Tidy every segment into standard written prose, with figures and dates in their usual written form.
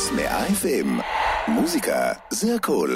100 FM. מוזיקה זה הכל.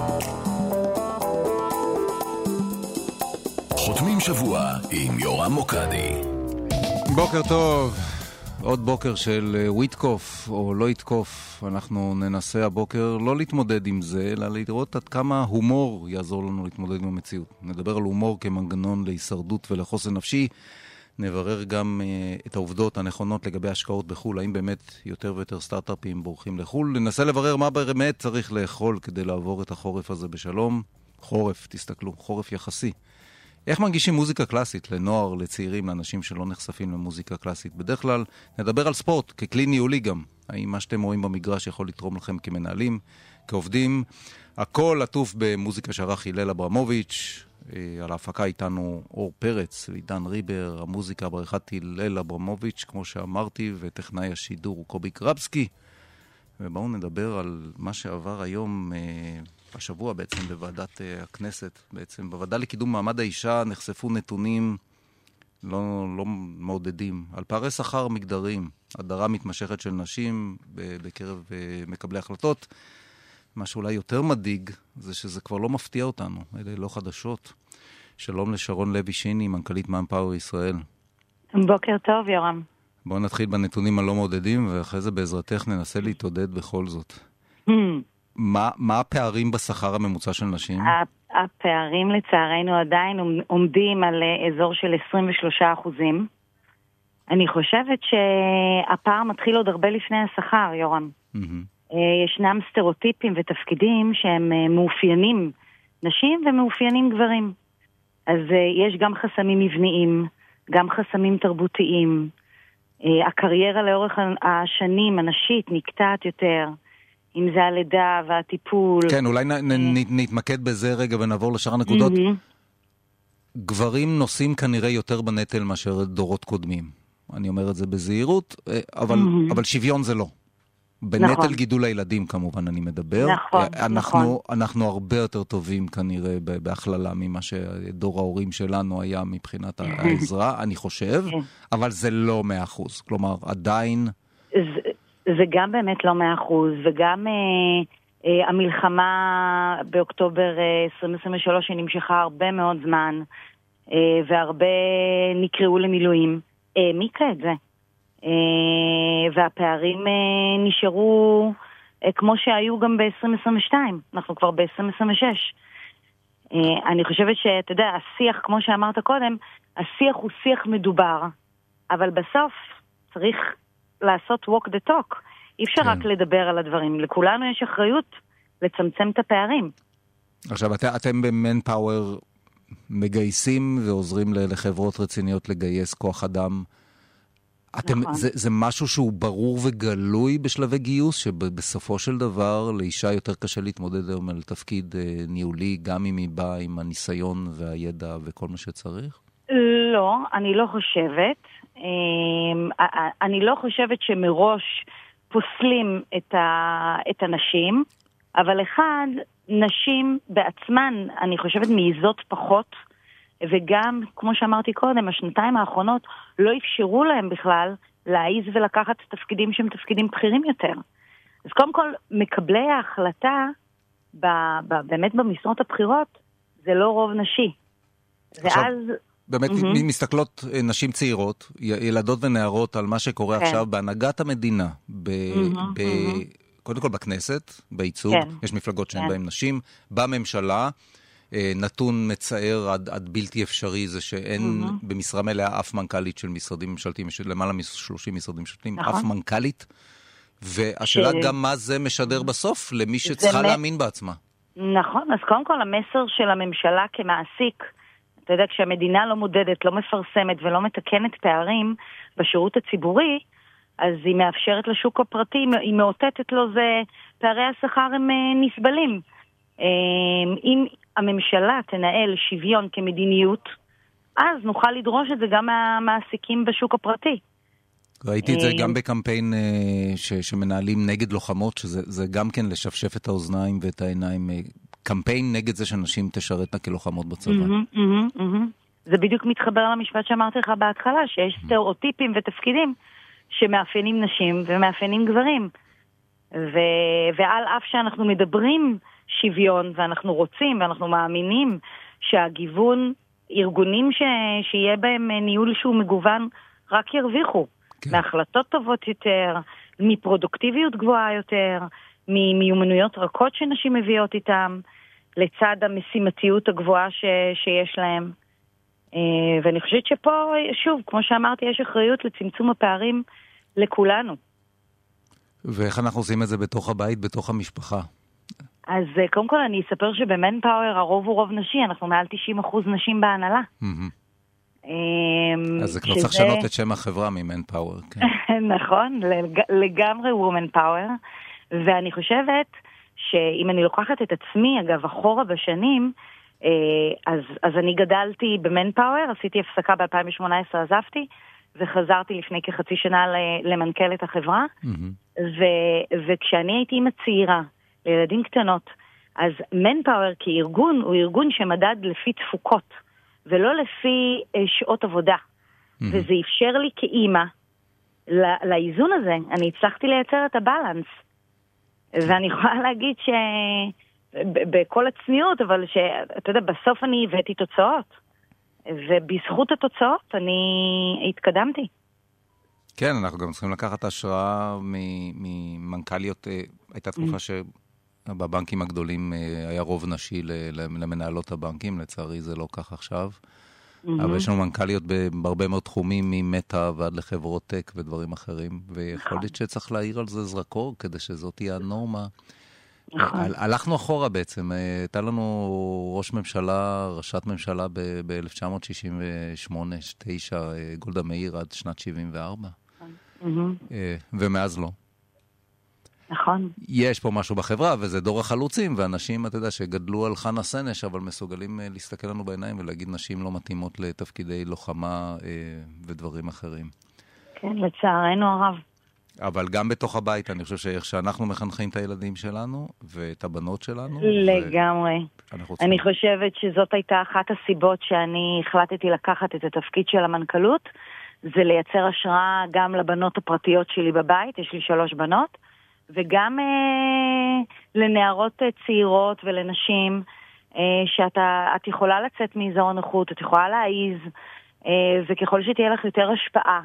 חותמים שבוע עם יורם מוקדי. בוקר טוב. עוד בוקר של וויטקוף או לא יתקוף. אנחנו ננסה הבוקר לא להתמודד עם זה, אלא לראות עד כמה הומור יעזור לנו להתמודד עם המציאות. נדבר על הומור כמנגנון להישרדות ולחוסן נפשי. נברר גם את העובדות הנכונות לגבי השקעות בחול. האם באמת יותר ויותר סטארט-אפים בורחים לחול? ננסה לברר מה באמת צריך לאכול כדי לעבור את החורף הזה בשלום. חורף, תסתכלו, חורף יחסי. איך מנגישים מוזיקה קלאסית לנוער, לצעירים, לאנשים שלא נחשפים למוזיקה קלאסית? בדרך כלל נדבר על ספורט, ככלי ניהולי גם. האם מה שאתם רואים במגרש יכול לתרום לכם כמנהלים, כעובדים? הכל עטוף במוזיקה שערך הלל אברמוביץ', על ההפקה איתנו אור פרץ, לידן ריבר, המוזיקה בעריכת הלל אברמוביץ', כמו שאמרתי, וטכנאי השידור הוא קובי קרבסקי. ובואו נדבר על מה שעבר היום השבוע בעצם בוועדת הכנסת. בעצם בוועדה לקידום מעמד האישה נחשפו נתונים לא מעודדים על פערי שכר מגדריים, הדרה מתמשכת של נשים בקרב מקבלי החלטות. מה שאולי יותר מדאיג זה שזה כבר לא מפתיע אותנו, אלה לא חדשות. שלום לשרון לוי שיני, מנכ"לית מנפאוור ישראל. בוקר טוב, יורם. בואו נתחיל בנתונים הלא מעודדים, ואחרי זה בעזרתך ננסה להתעודד בכל זאת. מה הפערים בשכר הממוצע של נשים? הפערים לצערנו עדיין עומדים על אזור של 23%. אני חושבת שהפער מתחיל עוד הרבה לפני השכר, יורם. ישנם סטריאוטיפים ותפקידים שהם מאופיינים נשים ומאופיינים גברים. אז יש גם חסמים מבניים, גם חסמים תרבותיים. הקריירה לאורך השנים הנשית נקטעת יותר, אם זה הלידה והטיפול. כן, אולי נתמקד בזה רגע ונעבור לשאר הנקודות. גברים נושאים כנראה יותר בנטל מאשר דורות קודמים. אני אומר את זה בזהירות, אבל שוויון זה לא. בנטל גידול הילדים כמובן אני מדבר. אנחנו הרבה יותר טובים כנראה בהכללה ממה שדור ההורים שלנו היה מבחינת העזרה, אני חושב, אבל זה לא 100%. כלומר, עדיין... זה גם באמת לא 100%, וגם המלחמה באוקטובר 2023 שנמשכה הרבה מאוד זמן, והרבה נקראו למילואים, העמיקה את זה. והפערים נשארו כמו שהיו גם ב-2022, אנחנו כבר ב-2026. אני חושבת שאתה יודע, השיח, כמו שאמרת קודם, השיח הוא שיח מדובר, אבל בסוף צריך לעשות walk the talk. אי אפשר רק לדבר על הדברים, לכולנו יש אחריות לצמצם את הפערים. עכשיו, אתם במנפאוור מגייסים ועוזרים לחברות רציניות לגייס כוח אדם. זה משהו שהוא ברור וגלוי בשלבי גיוס, שבסופו של דבר לאישה יותר קשה להתמודד היום על תפקיד ניהולי, גם אם היא באה עם הניסיון והידע וכל מה שצריך? לא, אני לא חושבת. אני לא חושבת שמראש פוסלים את הנשים, אבל אחד, נשים בעצמן, אני חושבת, מעיזות פחות, וגם, כמו שאמרתי קודם, השנתיים האחרונות לא אפשרו להם בכלל להעיז ולקחת תפקידים שהם תפקידים בכירים יותר. אז קודם כל, מקבלי ההחלטה, באמת במשרות הבחירות, זה לא רוב נשי. עכשיו, באמת מסתכלות נשים צעירות, ילדות ונערות, על מה שקורה עכשיו בהנהגת המדינה, קודם כל בכנסת, בייצוג, יש מפלגות שאין בהן נשים, בממשלה, נתון מצער עד בלתי אפשרי זה שאין במשרה מלאה אף מנכ"לית של משרדים ממשלתיים, יש למעלה מ-30 משרדים ממשלתיים, אף מנכ"לית, והשאלה גם מה זה משדר בסוף למי שצריכה להאמין בעצמה. נכון, אז קודם כל המסר של הממשלה כמעסיק, אתה יודע, כשהמדינה לא מודדת, לא מפרסמת ולא מתקנת פערים בשירות הציבורי, אז היא מאפשרת לשוק הפרטי, היא מאותתת לו, זה פערי השכר הם נסבלים. אם הממשלה תנהל שוויון כמדיניות, אז נוכל לדרוש את זה גם מהמעסיקים בשוק הפרטי. ראיתי את זה גם בקמפיין שמנהלים נגד לוחמות, שזה גם כן לשפשף את האוזניים ואת העיניים, קמפיין נגד זה שנשים תשרתנה כלוחמות בצבא. זה בדיוק מתחבר למשפט שאמרתי לך בהתחלה, שיש סטריאוטיפים ותפקידים שמאפיינים נשים ומאפיינים גברים. ועל אף שאנחנו מדברים שוויון, ואנחנו רוצים ואנחנו מאמינים שהגיוון, ארגונים שיהיה בהם ניהול שהוא מגוון, רק ירוויחו. כן. מהחלטות טובות יותר, מפרודוקטיביות גבוהה יותר, ממיומנויות רכות שנשים מביאות איתם, לצד המשימתיות הגבוהה שיש להם. ואני חושבת שפה, שוב, כמו שאמרתי, יש אחריות לצמצום הפערים לכולנו. ואיך אנחנו עושים את זה בתוך הבית, בתוך המשפחה? אז קודם כל אני אספר שבמנפאוור הרוב הוא רוב נשי, אנחנו מעל 90% נשים בהנהלה. אז זה כבר צריך לשנות את שם החברה ממנפאוור. נכון, לגמרי וומן פאוור. ואני חושבת שאם אני לוקחת את עצמי, אגב, אחורה בשנים, אז אני גדלתי במנפאוור, עשיתי הפסקה ב-2018, עזבתי, וחזרתי לפני כחצי שנה למנכ"לת החברה, וכשאני הייתי עם הצעירה, לילדים קטנות, אז מנפאוור כארגון הוא ארגון שמדד לפי תפוקות, ולא לפי שעות עבודה. וזה אפשר לי כאימא, לאיזון הזה, אני הצלחתי לייצר את הבלנס. ואני יכולה להגיד בכל הצניעות, אבל שאתה יודע, בסוף אני הבאתי תוצאות. ובזכות התוצאות אני התקדמתי. כן, אנחנו גם צריכים לקחת השראה ממנכ"ליות. הייתה תקופה שבבנקים הגדולים היה רוב נשי למנהלות הבנקים, לצערי זה לא כך עכשיו. אבל יש לנו מנכ"ליות בהרבה מאוד תחומים, ממטה ועד לחברות טק ודברים אחרים, ויכול להיות שצריך להעיר על זה זרקור, כדי שזאת תהיה הנורמה. הלכנו אחורה בעצם, הייתה לנו ראשת ממשלה ב-1968-9, גולדה מאיר עד שנת 74, ומאז לא. נכון. יש פה משהו בחברה, וזה דור החלוצים, ואנשים, אתה יודע, שגדלו על חנה סנש, אבל מסוגלים להסתכל לנו בעיניים ולהגיד נשים לא מתאימות לתפקידי לוחמה ודברים אחרים. כן, לצערנו הרב. אבל גם בתוך הבית, אני חושב שאיך שאנחנו מחנכים את הילדים שלנו, ואת הבנות שלנו. לגמרי. אני חושבת שזאת הייתה אחת הסיבות שאני החלטתי לקחת את התפקיד של המנכ"לות, זה לייצר השראה גם לבנות הפרטיות שלי בבית, יש לי 3 בנות, וגם לנערות צעירות ולנשים, שאת יכולה לצאת מאזור הנוחות, את יכולה להעיז, וככל שתהיה לך יותר השפעה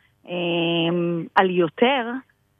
על יותר,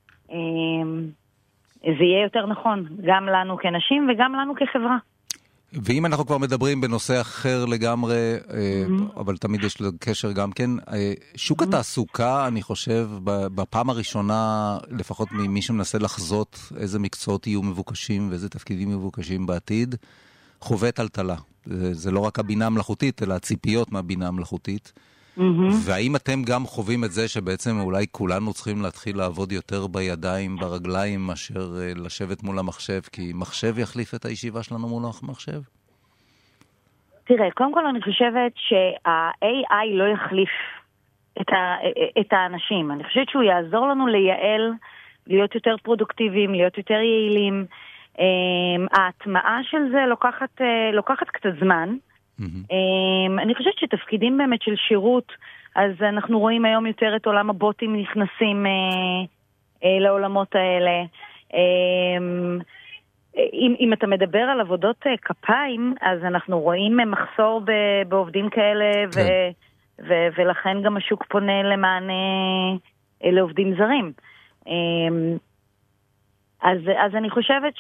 זה יהיה יותר נכון, גם לנו כנשים וגם לנו כחברה. ואם אנחנו כבר מדברים בנושא אחר לגמרי, אבל תמיד יש לו קשר גם כן, שוק התעסוקה, אני חושב, בפעם הראשונה, לפחות ממי שמנסה לחזות איזה מקצועות יהיו מבוקשים ואיזה תפקידים מבוקשים בעתיד, חווה טלטלה. זה לא רק הבינה המלאכותית, אלא הציפיות מהבינה המלאכותית. והאם אתם גם חווים את זה שבעצם אולי כולנו צריכים להתחיל לעבוד יותר בידיים, ברגליים, מאשר לשבת מול המחשב, כי מחשב יחליף את הישיבה שלנו מול המחשב? תראה, קודם כל אני חושבת שה-AI לא יחליף את האנשים. אני חושבת שהוא יעזור לנו לייעל, להיות יותר פרודוקטיביים, להיות יותר יעילים. ההטמעה של זה לוקחת קצת זמן. אני חושבת שתפקידים באמת של שירות, אז אנחנו רואים היום יותר את עולם הבוטים נכנסים לעולמות האלה. אם אתה מדבר על עבודות כפיים, אז אנחנו רואים מחסור בעובדים כאלה, ולכן גם השוק פונה למענה לעובדים זרים. אז אני חושבת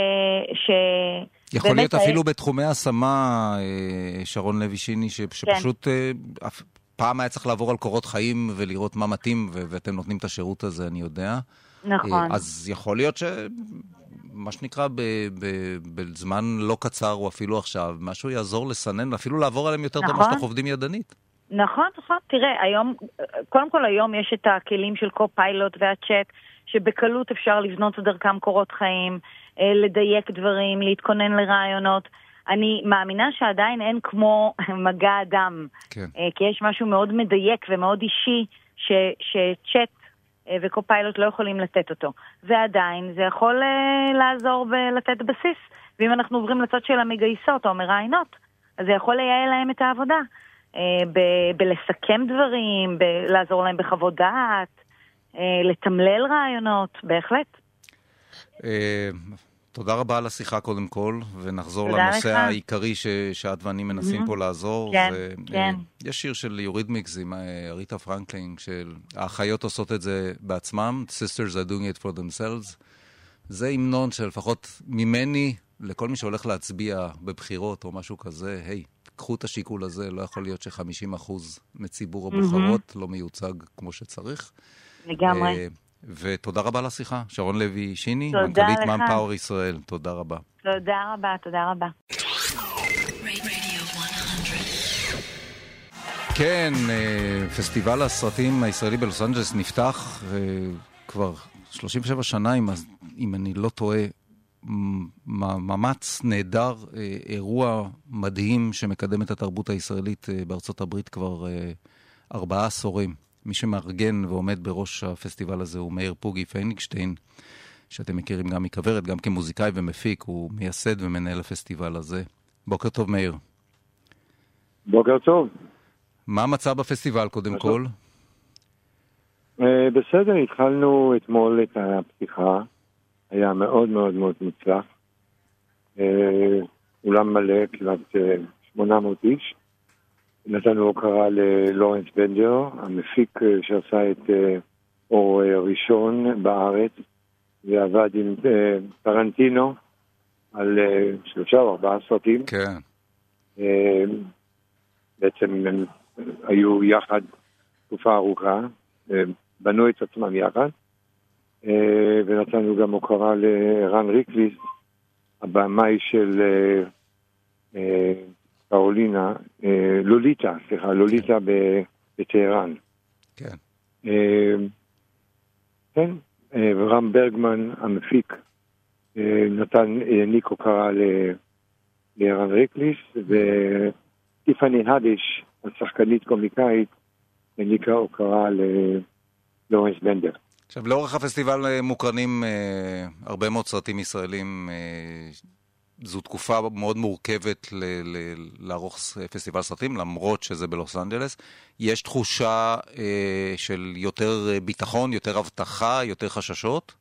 יכול להיות אפילו בתחומי השמה, שרון לוי שיני, שפשוט פעם היה צריך לעבור על קורות חיים ולראות מה מתאים, ואתם נותנים את השירות הזה, אני יודע. נכון. אז יכול להיות מה שנקרא בזמן לא קצר, או אפילו עכשיו, משהו יעזור לסנן, ואפילו לעבור עליהם יותר טוב מה שאנחנו עובדים ידנית. נכון. תראה, קודם כל היום יש את הכלים של קו-פיילוט והצ'אט, שבקלות אפשר לבנות דרכם קורות חיים, לדייק דברים, להתכונן לרעיונות. אני מאמינה שעדיין אין כמו מגע אדם, כן. כי יש משהו מאוד מדייק ומאוד אישי שצ'אט וקו-פיילוט לא יכולים לתת אותו. ועדיין זה יכול לעזור ולתת בסיס. ואם אנחנו עוברים לצד של המגייסות או מראיינות, אז זה יכול לייעל להם את העבודה. בלסכם דברים, לעזור להם בחוות דעת, לתמלל רעיונות, בהחלט. תודה רבה על השיחה קודם כל, ונחזור לנושא העיקרי שאת ואני מנסים פה לעזור. כן. יש שיר של יורידמיקס עם ריטה פרנקלין, שהאחיות עושות את זה בעצמם, Sisters are doing it for themselves. זה המנון שלפחות ממני, לכל מי שהולך להצביע בבחירות או משהו כזה, היי, קחו את השיקול הזה, לא יכול להיות ש50% מציבור הבוחרות לא מיוצג כמו שצריך. לגמרי. ותודה רבה לשיחה. שרון לוי שיני, מנכ"לית מנפאוור ישראל. תודה רבה. תודה רבה. כן, פסטיבל הסרטים הישראלי בלוס אנג'לס נפתח כבר 37 שנה, אם אני לא טועה, מאמץ נהדר, אירוע מדהים שמקדם את התרבות הישראלית בארצות הברית כבר 4 עשורים. מי שמארגן ועומד בראש הפסטיבל הזה הוא מאיר פוגי פייניקשטיין, שאתם מכירים גם מכוורת, גם כמוזיקאי ומפיק, הוא מייסד ומנהל הפסטיבל הזה. בוקר טוב, מאיר. בוקר טוב. מה המצב בפסטיבל קודם כל? בסדר, התחלנו אתמול את הפתיחה, היה מאוד מאוד מאוד מוצלח. אולם מלא, כמעט 800 איש. נתנו הוקרה ללורנס בנדר, המפיק שעשה את אור ראשון בארץ, ועבד עם טרנטינו על 3 או 4 סרטים. כן. בעצם הם היו יחד תקופה ארוכה, בנו את עצמם יחד, ונתנו גם הוקרה לרן ריקליס, הבמאי של לוליטה בטהרן. כן. כן, ורם ברגמן המפיק העניק הוקרה לרן ריקליס, וטיפני הדש, השחקנית קומיקאית, העניקה הוקרה ללורנס בנדר. עכשיו, לאורך הפסטיבל מוקרנים הרבה מאוד סרטים ישראלים. זו תקופה מאוד מורכבת לערוך פסטיבל סרטים, למרות שזה בלוס אנג'לס. יש תחושה של יותר ביטחון, יותר הבטחה, יותר חששות?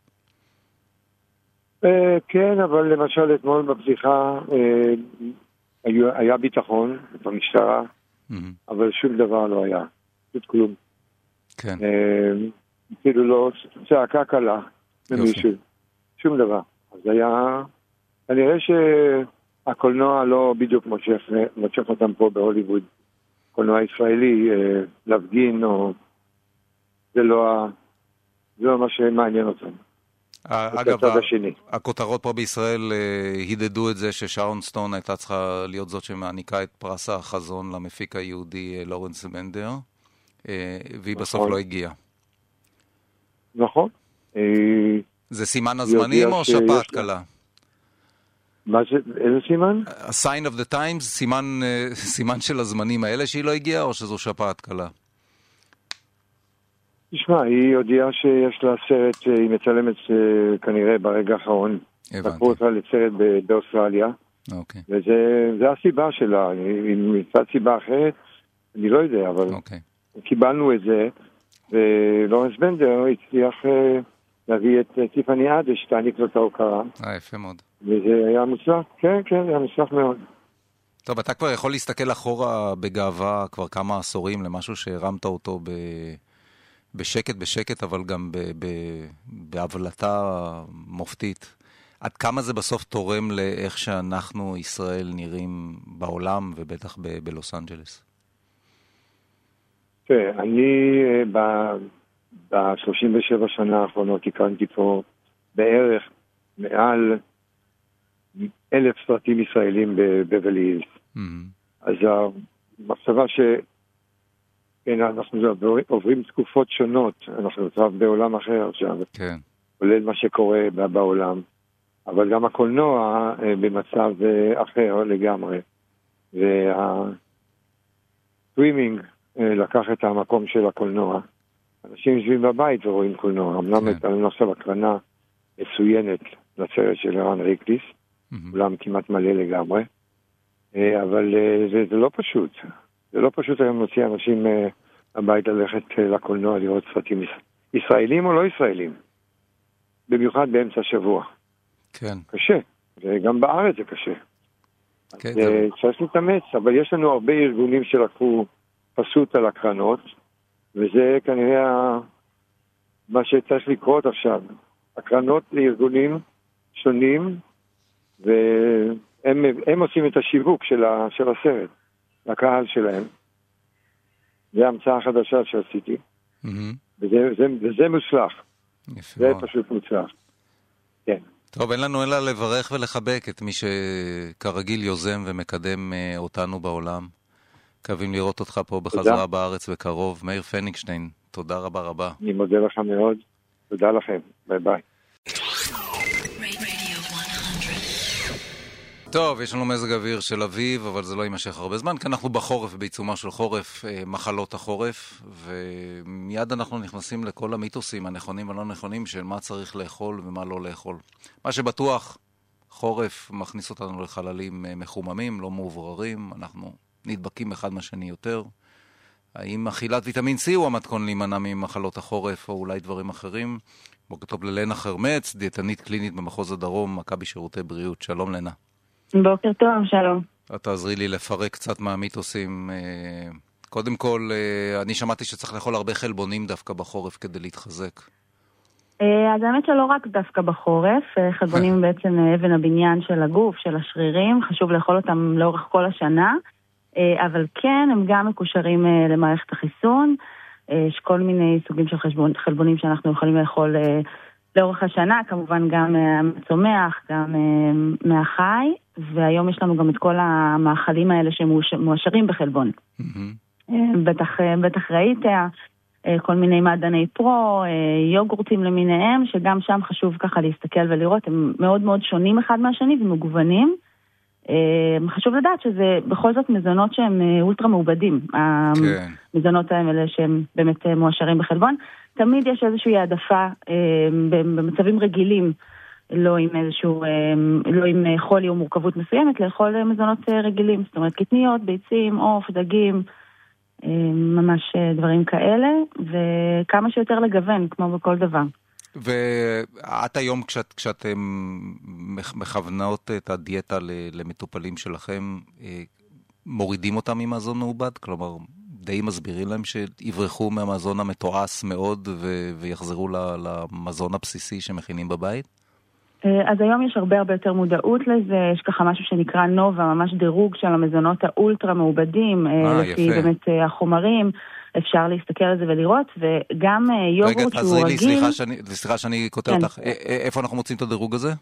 כן, אבל למשל אתמול בפתיחה היה ביטחון במשטרה, אבל שום דבר לא היה. פשוט כלום. כן. אפילו לא צעקה קלה למישהו. שום דבר. אז היה... כנראה שהקולנוע לא בדיוק מושך אותם פה בהוליווד. קולנוע ישראלי, להפגין, או... זה לא מה שמעניין אותם. אגב, הכותרות פה בישראל הידדו את זה ששרון סטון הייתה צריכה להיות זאת שמעניקה את פרס החזון למפיק היהודי לורנס בנדר, והיא בסוף לא הגיעה. נכון. זה סימן הזמנים או שפעת קלה? איזה סימן? A sign of the times, סימן של הזמנים האלה שהיא לא הגיעה, או שזו שפעת קלה? תשמע, היא הודיעה שיש לה סרט, היא מצלמת כנראה ברגע האחרון. לקחו אותה לסרט באוסטרליה. אוקיי. וזה הסיבה שלה. אם מצד סיבה אחרת, אני לא יודע, אבל קיבלנו את זה, ולורנס בנדר הצליח להביא את טיפני הדש, תעניק לו את ההוקרה. יפה מאוד. וזה היה מוצלח, כן, היה מוצלח מאוד. טוב, אתה כבר יכול להסתכל אחורה בגאווה כבר כמה עשורים למשהו שהרמת אותו בשקט, אבל גם בהבלטה מופתית. עד כמה זה בסוף תורם לאיך שאנחנו, ישראל, נראים בעולם, ובטח בלוס אנג'לס? אני ב-37 שנה האחרונות הקרנתי פה בערך מעל 1,000 סרטים ישראלים בבברלי הילס. אז המחשבה אנחנו עוברים תקופות שונות, אנחנו כבר בעולם אחר עכשיו, כולל מה שקורה בעולם, אבל גם הקולנוע במצב אחר לגמרי, והסטרימינג לקח את המקום של הקולנוע. אנשים יושבים בבית ורואים קולנוע, אמנם אני עכשיו הקרנה מצוינת לסרט של רן ריקליס, אולם כמעט מלא לגמרי, אבל זה לא פשוט. זה לא פשוט היום להוציא אנשים הבית ללכת לקולנוע לראות סרטים ישראלים או לא ישראלים. במיוחד באמצע השבוע. כן. קשה, וגם בארץ זה קשה. כן, צריך להתאמץ, אבל יש לנו הרבה ארגונים שלקחו פשוט על הקרנות, וזה כנראה מה שצריך לקרות עכשיו. הקרנות לארגונים שונים, והם עושים את השיווק של הסרט, לקהל שלהם. זה המצאה החדשה שעשיתי, וזה מוצלח. זה פשוט מוצלח. כן. טוב, אין לנו אלא לברך ולחבק את מי שכרגיל יוזם ומקדם אותנו בעולם. מקווים לראות אותך פה בחזרה בארץ בקרוב. מאיר פניגשטיין, תודה רבה רבה. אני מודה לך מאוד. תודה לכם. ביי ביי. טוב, יש לנו מזג אוויר של אביב, אבל זה לא יימשך הרבה זמן, כי אנחנו בחורף, בעיצומה של חורף, מחלות החורף, ומיד אנחנו נכנסים לכל המיתוסים הנכונים ולא נכונים של מה צריך לאכול ומה לא לאכול. מה שבטוח, חורף מכניס אותנו לחללים מחוממים, לא מאובררים, אנחנו נדבקים אחד מהשני יותר. האם אכילת ויטמין C הוא המתכון להימנע ממחלות החורף, או אולי דברים אחרים? בוקר טוב ללנה חרמץ, דיאטנית קלינית במחוז הדרום, מכבי שירותי בריאות. שלום לנה. בוקר טוב, שלום. אתה עזרי לי לפרק קצת מהמיתוסים. קודם כל, אני שמעתי שצריך לאכול הרבה חלבונים דווקא בחורף כדי להתחזק. אז האמת שלא רק דווקא בחורף, חלבונים בעצם אבן הבניין של הגוף, של השרירים, חשוב לאכול אותם לאורך כל השנה, אבל כן, הם גם מקושרים למערכת החיסון, יש כל מיני סוגים של חלבונים שאנחנו יכולים לאכול לאורך השנה, כמובן גם מהצומח, גם מהחי, והיום יש לנו גם את כל המאכלים האלה שמואשרים בחלבון. בטח ראית, כל מיני מעדני פרו, יוגורטים למיניהם, שגם שם חשוב ככה להסתכל ולראות, הם מאוד מאוד שונים אחד מהשני ומגוונים. חשוב לדעת שזה בכל זאת מזונות שהם אולטרה מעובדים, המזונות האלה שהם באמת מואשרים בחלבון. תמיד יש איזושהי העדפה במצבים רגילים, לא עם חולי או מורכבות מסוימת, לאכול מזונות רגילים, זאת אומרת קטניות, ביצים, עוף, דגים, ממש דברים כאלה, וכמה שיותר לגוון, כמו בכל דבר. ואת היום כשאתם מכוונות את הדיאטה למטופלים שלכם, מורידים אותם ממזון מעובד? כלומר, די מסבירים להם שיברחו מהמזון המתועש מאוד ויחזרו למזון הבסיסי שמכינים בבית? אז היום יש הרבה יותר מודעות לזה, יש ככה משהו שנקרא נובה, ממש דירוג של המזונות האולטרה מעובדים, לפי באמת החומרים, אפשר להסתכל על זה ולראות, וגם יוגורט שהוא רגיל... רגע, סליחה שאני כותב אותך, איפה אנחנו מוצאים את הדירוג הזה?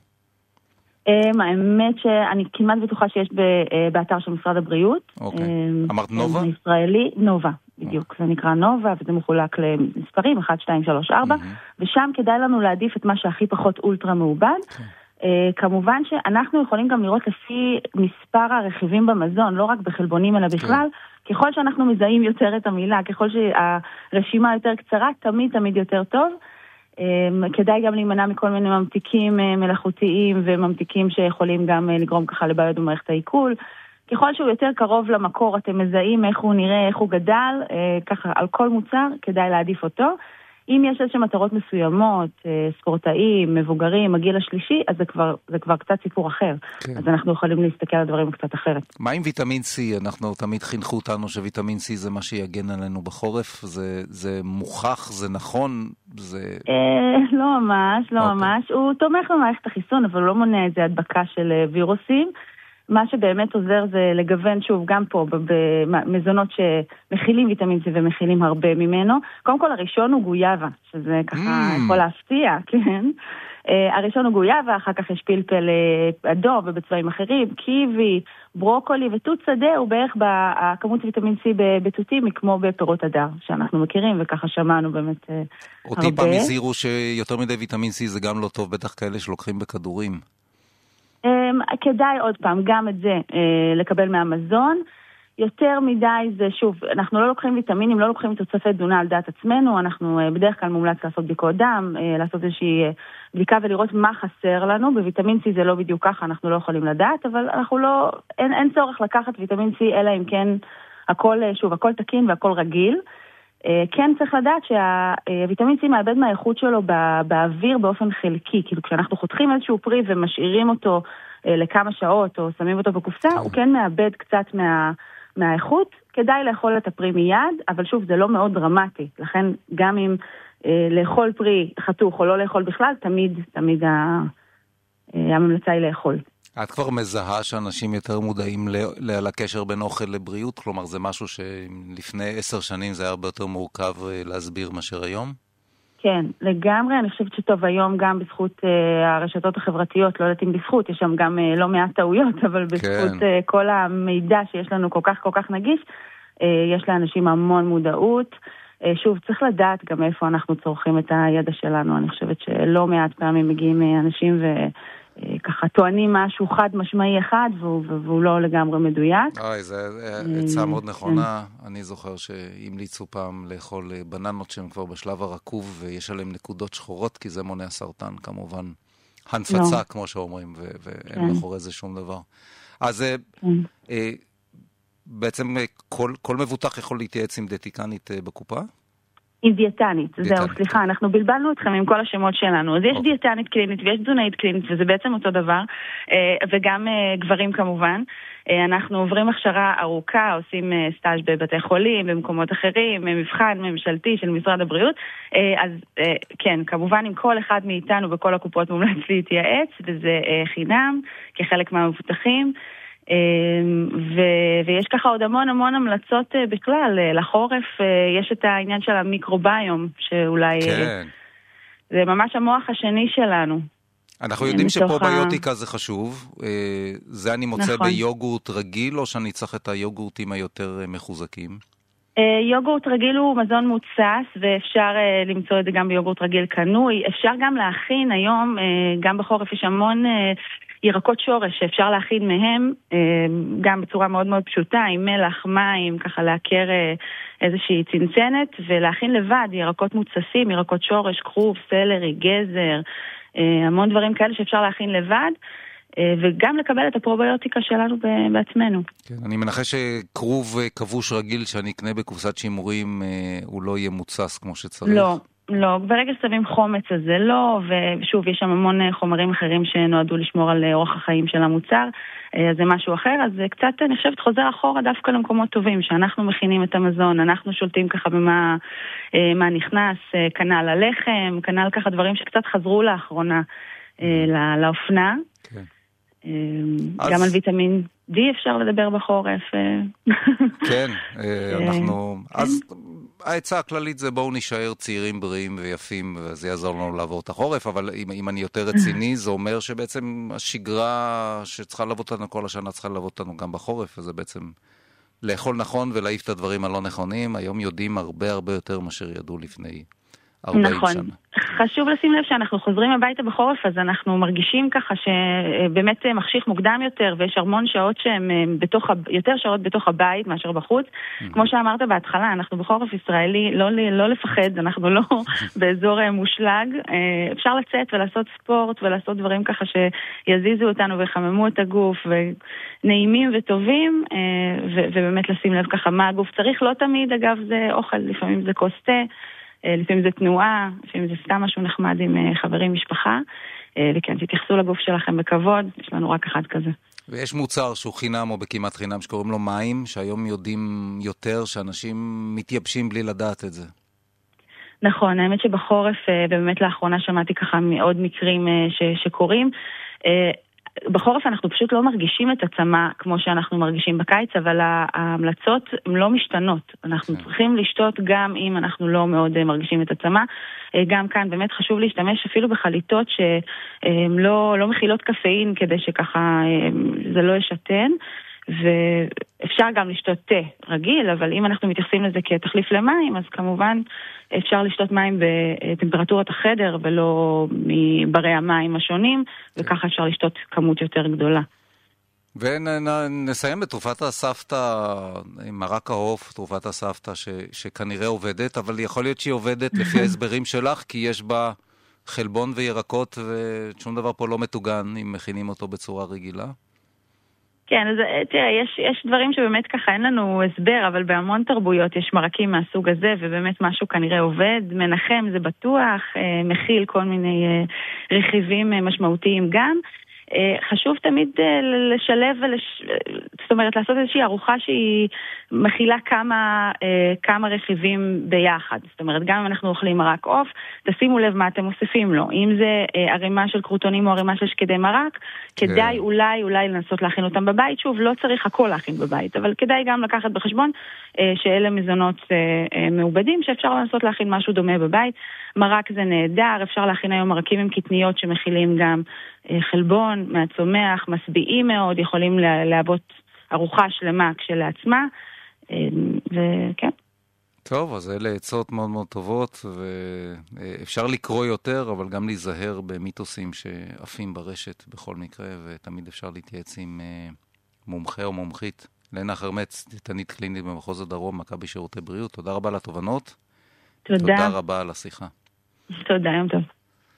האמת שאני כמעט בטוחה שיש באתר של משרד הבריאות. אמרת נובה? ישראלי, נובה, בדיוק. זה נקרא נובה, וזה מחולק למספרים, 1, 2, 3, 4, ושם כדאי לנו להעדיף את מה שהכי פחות אולטרה מעובד. כמובן שאנחנו יכולים גם לראות לפי מספר הרכיבים במזון, לא רק בחלבונים אלא בכלל, ככל שאנחנו מזהים יותר את המילה, ככל שהרשימה יותר קצרה, תמיד יותר טוב. כדאי גם להימנע מכל מיני ממתיקים מלאכותיים וממתיקים שיכולים גם לגרום ככה לבעיות במערכת העיכול. ככל שהוא יותר קרוב למקור, אתם מזהים איך הוא נראה, איך הוא גדל, ככה על כל מוצר כדאי להעדיף אותו. אם יש איזושהי מטרות מסוימות, ספורטאים, מבוגרים, הגיל השלישי, אז זה כבר קצת סיפור אחר. אז אנחנו יכולים להסתכל על דברים קצת אחרת. מה עם ויטמין C? אנחנו תמיד חינכו אותנו שוויטמין C זה מה שיגן עלינו בחורף. זה מוכח, זה נכון? לא ממש. הוא תומך במערכת החיסון, אבל הוא לא מונע איזה הדבקה של וירוסים. מה שבאמת עוזר זה לגוון שוב גם פה במזונות שמכילים ויטמין C ומכילים הרבה ממנו. קודם כל הראשון הוא גויאבה, שזה ככה יכול להפתיע, כן? הראשון הוא גויאבה, אחר כך יש פלפל אדום ובצבעים אחרים, קיווי, ברוקולי ותות שדה הוא בערך בכמות ויטמין C בתותים כמו בפירות הדר שאנחנו מכירים וככה שמענו באמת הרבה. אותי פעם הזהירו שיותר מדי ויטמין C זה גם לא טוב, בטח כאלה שלוקחים בכדורים. כדאי עוד פעם, גם את זה לקבל מהמזון. יותר מדי זה, שוב, אנחנו לא לוקחים ויטמינים, לא לוקחים תוספי תזונה על דעת עצמנו, אנחנו בדרך כלל מומלץ לעשות בדיקות דם, לעשות איזושהי בדיקה ולראות מה חסר לנו. בוויטמין C זה לא בדיוק ככה, אנחנו לא יכולים לדעת, אבל אנחנו לא, אין צורך לקחת ויטמין C, אלא אם כן הכל, שוב, הכל תקין והכל רגיל. כן צריך לדעת שהוויטמין C מאבד מהאיכות שלו באוויר באופן חלקי, כאילו כשאנחנו חותכים איזשהו פרי ומשאירים אותו לכמה שעות או שמים אותו בקופסה, הוא כן מאבד קצת מהאיכות, כדאי לאכול את הפרי מיד, אבל שוב זה לא מאוד דרמטי, לכן גם אם לאכול פרי חתוך או לא לאכול בכלל, תמיד הממלצה היא לאכול. את כבר מזהה שאנשים יותר מודעים לקשר בין אוכל לבריאות? כלומר, זה משהו שלפני 10 שנים זה היה הרבה יותר מורכב להסביר מאשר היום? כן, לגמרי. אני חושבת שטוב היום גם בזכות הרשתות החברתיות, לא יודעת אם בזכות, יש שם גם לא מעט טעויות, אבל בזכות כל המידע שיש לנו כל כך נגיש, יש לאנשים המון מודעות. שוב, צריך לדעת גם איפה אנחנו צורכים את הידע שלנו. אני חושבת שלא מעט פעמים מגיעים אנשים וככה טוענים משהו חד משמעי אחד, והוא לא לגמרי מדויק. זו עצה מאוד נכונה. אני זוכר שהמליצו פעם לאכול בננות שהן כבר בשלב הרקוב, ויש עליהן נקודות שחורות, כי זה מונע סרטן, כמובן. הנפצה, כמו שאומרים, ואין מאחורי זה שום דבר. אז בעצם כל מבוטח יכול להתייעץ עם דיאטיקנית בקופה? עם דיאטנית, זהו, סליחה, אנחנו בלבלנו אתכם עם כל השמות שלנו. אז יש דיאטנית קלינית ויש תזונאית קלינית, וזה בעצם אותו דבר, וגם גברים כמובן. אנחנו עוברים הכשרה ארוכה, עושים סטאז' בבתי חולים, במקומות אחרים, מבחן ממשלתי של משרד הבריאות. אז כן, כמובן עם כל אחד מאיתנו בכל הקופות מומלץ להתייעץ, וזה חינם, כחלק מהמבוטחים. ויש ככה עוד המון המלצות בכלל. לחורף יש את העניין של המיקרוביום, שאולי זה ממש המוח השני שלנו. אנחנו יודעים שפרוביוטיקה זה חשוב. זה אני מוצא ביוגורט רגיל, או שאני צריך את היוגורטים היותר מחוזקים? יוגורט רגיל הוא מזון מוצס, ואפשר למצוא את זה גם ביוגורט רגיל קנוי. אפשר גם להכין היום, גם בחורף יש המון ירקות שורש שאפשר להכין מהם, גם בצורה מאוד מאוד פשוטה, עם מלח, מים, ככה להכר איזושהי צנצנת, ולהכין לבד ירקות מוצסים, ירקות שורש, כרוב, סלרי, גזר, המון דברים כאלה שאפשר להכין לבד, וגם לקבל את הפרוביוטיקה שלנו בעצמנו. כן, אני מנחש שכרוב כבוש רגיל שאני אקנה בקופסת שימורים, הוא לא יהיה מוצס כמו שצריך. לא, ברגע שמים חומץ אז זה לא, ושוב, יש שם המון חומרים אחרים שנועדו לשמור על אורח החיים של המוצר, אז זה משהו אחר, אז זה קצת, אני חושבת, חוזר אחורה דווקא למקומות טובים, שאנחנו מכינים את המזון, אנחנו שולטים ככה במה נכנס, כנל הלחם, כנל ככה דברים שקצת חזרו לאחרונה לאופנה. כן. גם על ויטמין D אפשר לדבר בחורף. כן, אז העצה הכללית זה בואו נשאר צעירים בריאים ויפים, וזה יעזור לנו לעבור את החורף, אבל אם אני יותר רציני, זה אומר שבעצם השגרה שצריכה לעבוד אותנו כל השנה, צריכה לעבוד אותנו גם בחורף, וזה בעצם לאכול נכון ולהעיף את הדברים הלא נכונים. היום יודעים הרבה יותר מאשר ידעו לפני 40 נכון. שנה. חשוב לשים לב שאנחנו חוזרים הביתה בחורף, אז אנחנו מרגישים ככה שבאמת מחשיך מוקדם יותר, ויש המון שעות שהן יותר שעות בתוך הבית מאשר בחוץ. כמו שאמרת בהתחלה, אנחנו בחורף ישראלי, לא לפחד, אנחנו לא באזור מושלג. אפשר לצאת ולעשות ספורט ולעשות דברים ככה שיזיזו אותנו ויחממו את הגוף, ונעימים וטובים, ובאמת לשים לב ככה מה הגוף צריך. לא תמיד, אגב, זה אוכל, לפעמים זה כוס תה, לפעמים זה תנועה, לפעמים זה סתם משהו נחמד עם חברים, משפחה, וכן, תתייחסו לגוף שלכם בכבוד, יש לנו רק אחד כזה. ויש מוצר שהוא חינם או בכמעט חינם שקוראים לו מים, שהיום יודעים יותר שאנשים מתייבשים בלי לדעת את זה. נכון, האמת שבחורף, באמת לאחרונה שמעתי ככה מעוד מקרים שקורים, בחורף אנחנו פשוט לא מרגישים את הצמא כמו שאנחנו מרגישים בקיץ, אבל ההמלצות הן לא משתנות. אנחנו צריכים לשתות גם אם אנחנו לא מאוד מרגישים את הצמא. גם כאן באמת חשוב להשתמש אפילו בחליטות שהן לא מכילות קפאין כדי שככה זה לא ישתן. ואפשר גם לשתות תה רגיל, אבל אם אנחנו מתייחסים לזה כתחליף למים, אז כמובן אפשר לשתות מים בטמפרטורת החדר ולא מברי המים השונים, וככה אפשר לשתות כמות יותר גדולה. ונסיים בתרופת הסבתא, מרק העוף, תרופת הסבתא שכנראה עובדת, אבל יכול להיות שהיא עובדת לפי ההסברים שלך, כי יש בה חלבון וירקות ושום דבר פה לא מטוגן אם מכינים אותו בצורה רגילה. כן, אז תראה, יש דברים שבאמת ככה אין לנו הסבר, אבל בהמון תרבויות יש מרקים מהסוג הזה, ובאמת משהו כנראה עובד. מנחם זה בטוח, מכיל כל מיני רכיבים משמעותיים גם. חשוב תמיד לשלב, זאת אומרת, לעשות איזושהי ארוחה שהיא מכילה כמה רכיבים ביחד. זאת אומרת, גם אם אנחנו אוכלים מרק עוף, תשימו לב מה אתם מוסיפים לו. אם זה ערימה של קרוטונים או ערימה של שקדי מרק, כדאי אולי לנסות להכין אותם בבית. שוב, לא צריך הכל להכין בבית, אבל כדאי גם לקחת בחשבון שאלה מזונות מעובדים, שאפשר לנסות להכין משהו דומה בבית. מרק זה נהדר, אפשר להכין היום מרקים עם קטניות שמכילים גם חלבון, מהצומח, משביעים מאוד, יכולים להוות ארוחה שלמה כשלעצמה, וכן. טוב, אז אלה עצות מאוד מאוד טובות, ואפשר לקרוא יותר, אבל גם להיזהר במיתוסים שעפים ברשת בכל מקרה, ותמיד אפשר להתייעץ עם מומחה או מומחית. לנה חרמץ, דיאטנית קלינית במחוז הדרום, מכבי שירותי בריאות, תודה רבה לתובנות. תודה רבה על השיחה. תודה, יום טוב.